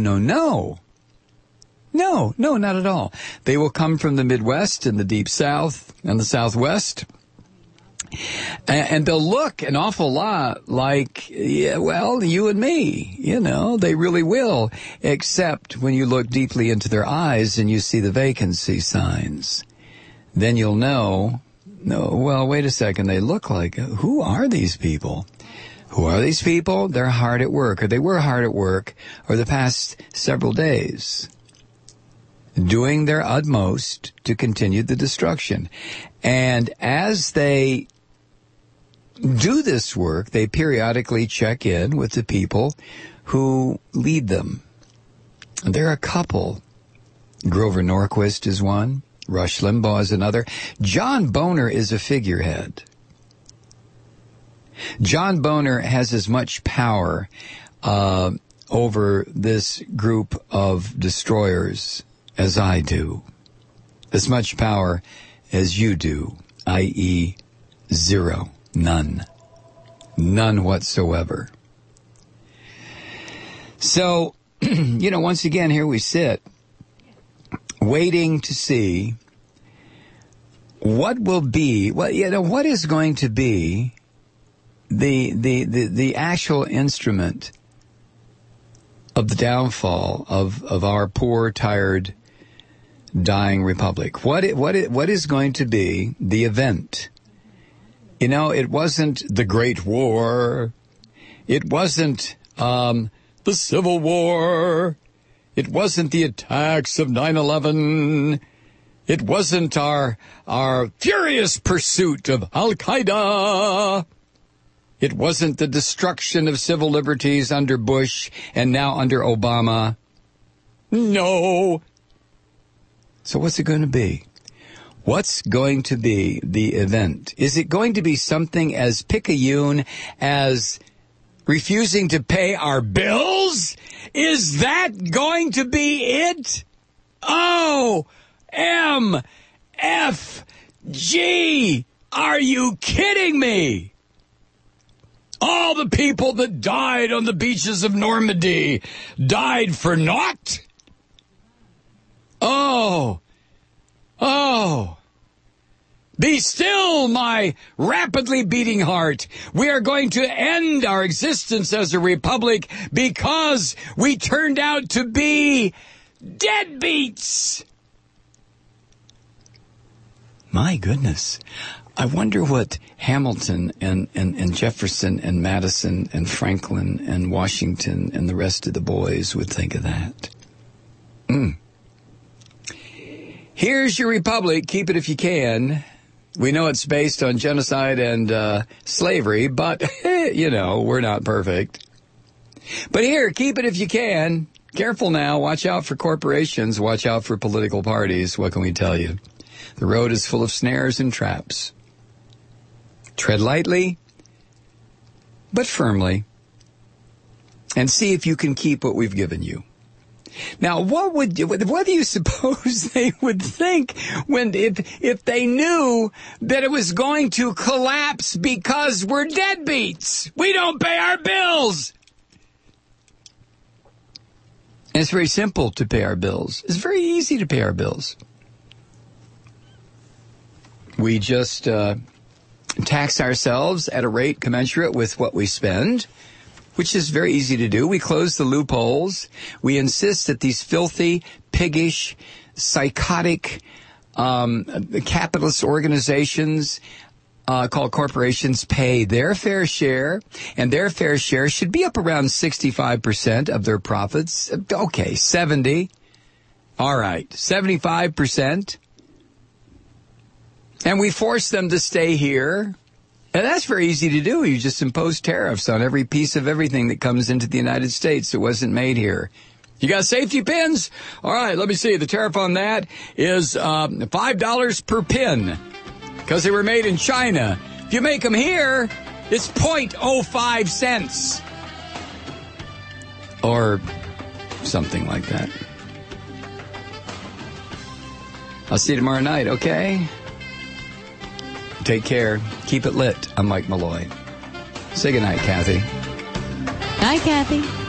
No, not at all. They will come from the Midwest and the Deep South and the Southwest. And they'll look an awful lot like, you and me. They really will. Except when you look deeply into their eyes and you see the vacancy signs. Then you'll know, wait a second, they look like, who are these people? Who are these people? They're hard at work, or they were hard at work over the past several days, doing their utmost to continue the destruction. And as they do this work, they periodically check in with the people who lead them. And there are a couple. Grover Norquist is one. Rush Limbaugh is another. John Boehner is a figurehead. John Boehner has as much power over this group of destroyers as I do, as much power as you do, i.e. zero, none whatsoever. So, once again, here we sit, waiting to see what will be, what is going to be the actual instrument of the downfall of our poor, tired, dying republic. What is going to be the event? It wasn't the Great War. It wasn't the Civil War. It wasn't the attacks of 9/11. It wasn't our furious pursuit of Al-Qaeda. It wasn't the destruction of civil liberties under Bush and now under Obama. No. So what's it going to be? What's going to be the event? Is it going to be something as picayune as refusing to pay our bills? Is that going to be it? OMFG! Are you kidding me? All the people that died on the beaches of Normandy died for naught? Oh. Be still, my rapidly beating heart. We are going to end our existence as a republic because we turned out to be deadbeats. My goodness. I wonder what Hamilton and Jefferson and Madison and Franklin and Washington and the rest of the boys would think of that. Here's your republic. Keep it if you can. We know it's based on genocide and slavery, but, we're not perfect. But here, keep it if you can. Careful now. Watch out for corporations. Watch out for political parties. What can we tell you? The road is full of snares and traps. Tread lightly, but firmly, and see if you can keep what we've given you. Now, what do you suppose they would think if they knew that it was going to collapse because we're deadbeats? We don't pay our bills. And it's very simple to pay our bills. It's very easy to pay our bills. We just tax ourselves at a rate commensurate with what we spend, which is very easy to do. We close the loopholes. We insist that these filthy, piggish, psychotic, capitalist organizations called corporations pay their fair share, and their fair share should be up around 65% of their profits. Okay, 70. All right, 75%. And we force them to stay here. And that's very easy to do. You just impose tariffs on every piece of everything that comes into the United States that wasn't made here. You got safety pins? All right, let me see. The tariff on that is $5 per pin because they were made in China. If you make them here, it's 0.05 cents. Or something like that. I'll see you tomorrow night, okay? Take care. Keep it lit. I'm Mike Malloy. Say goodnight, Kathy. Night, Kathy.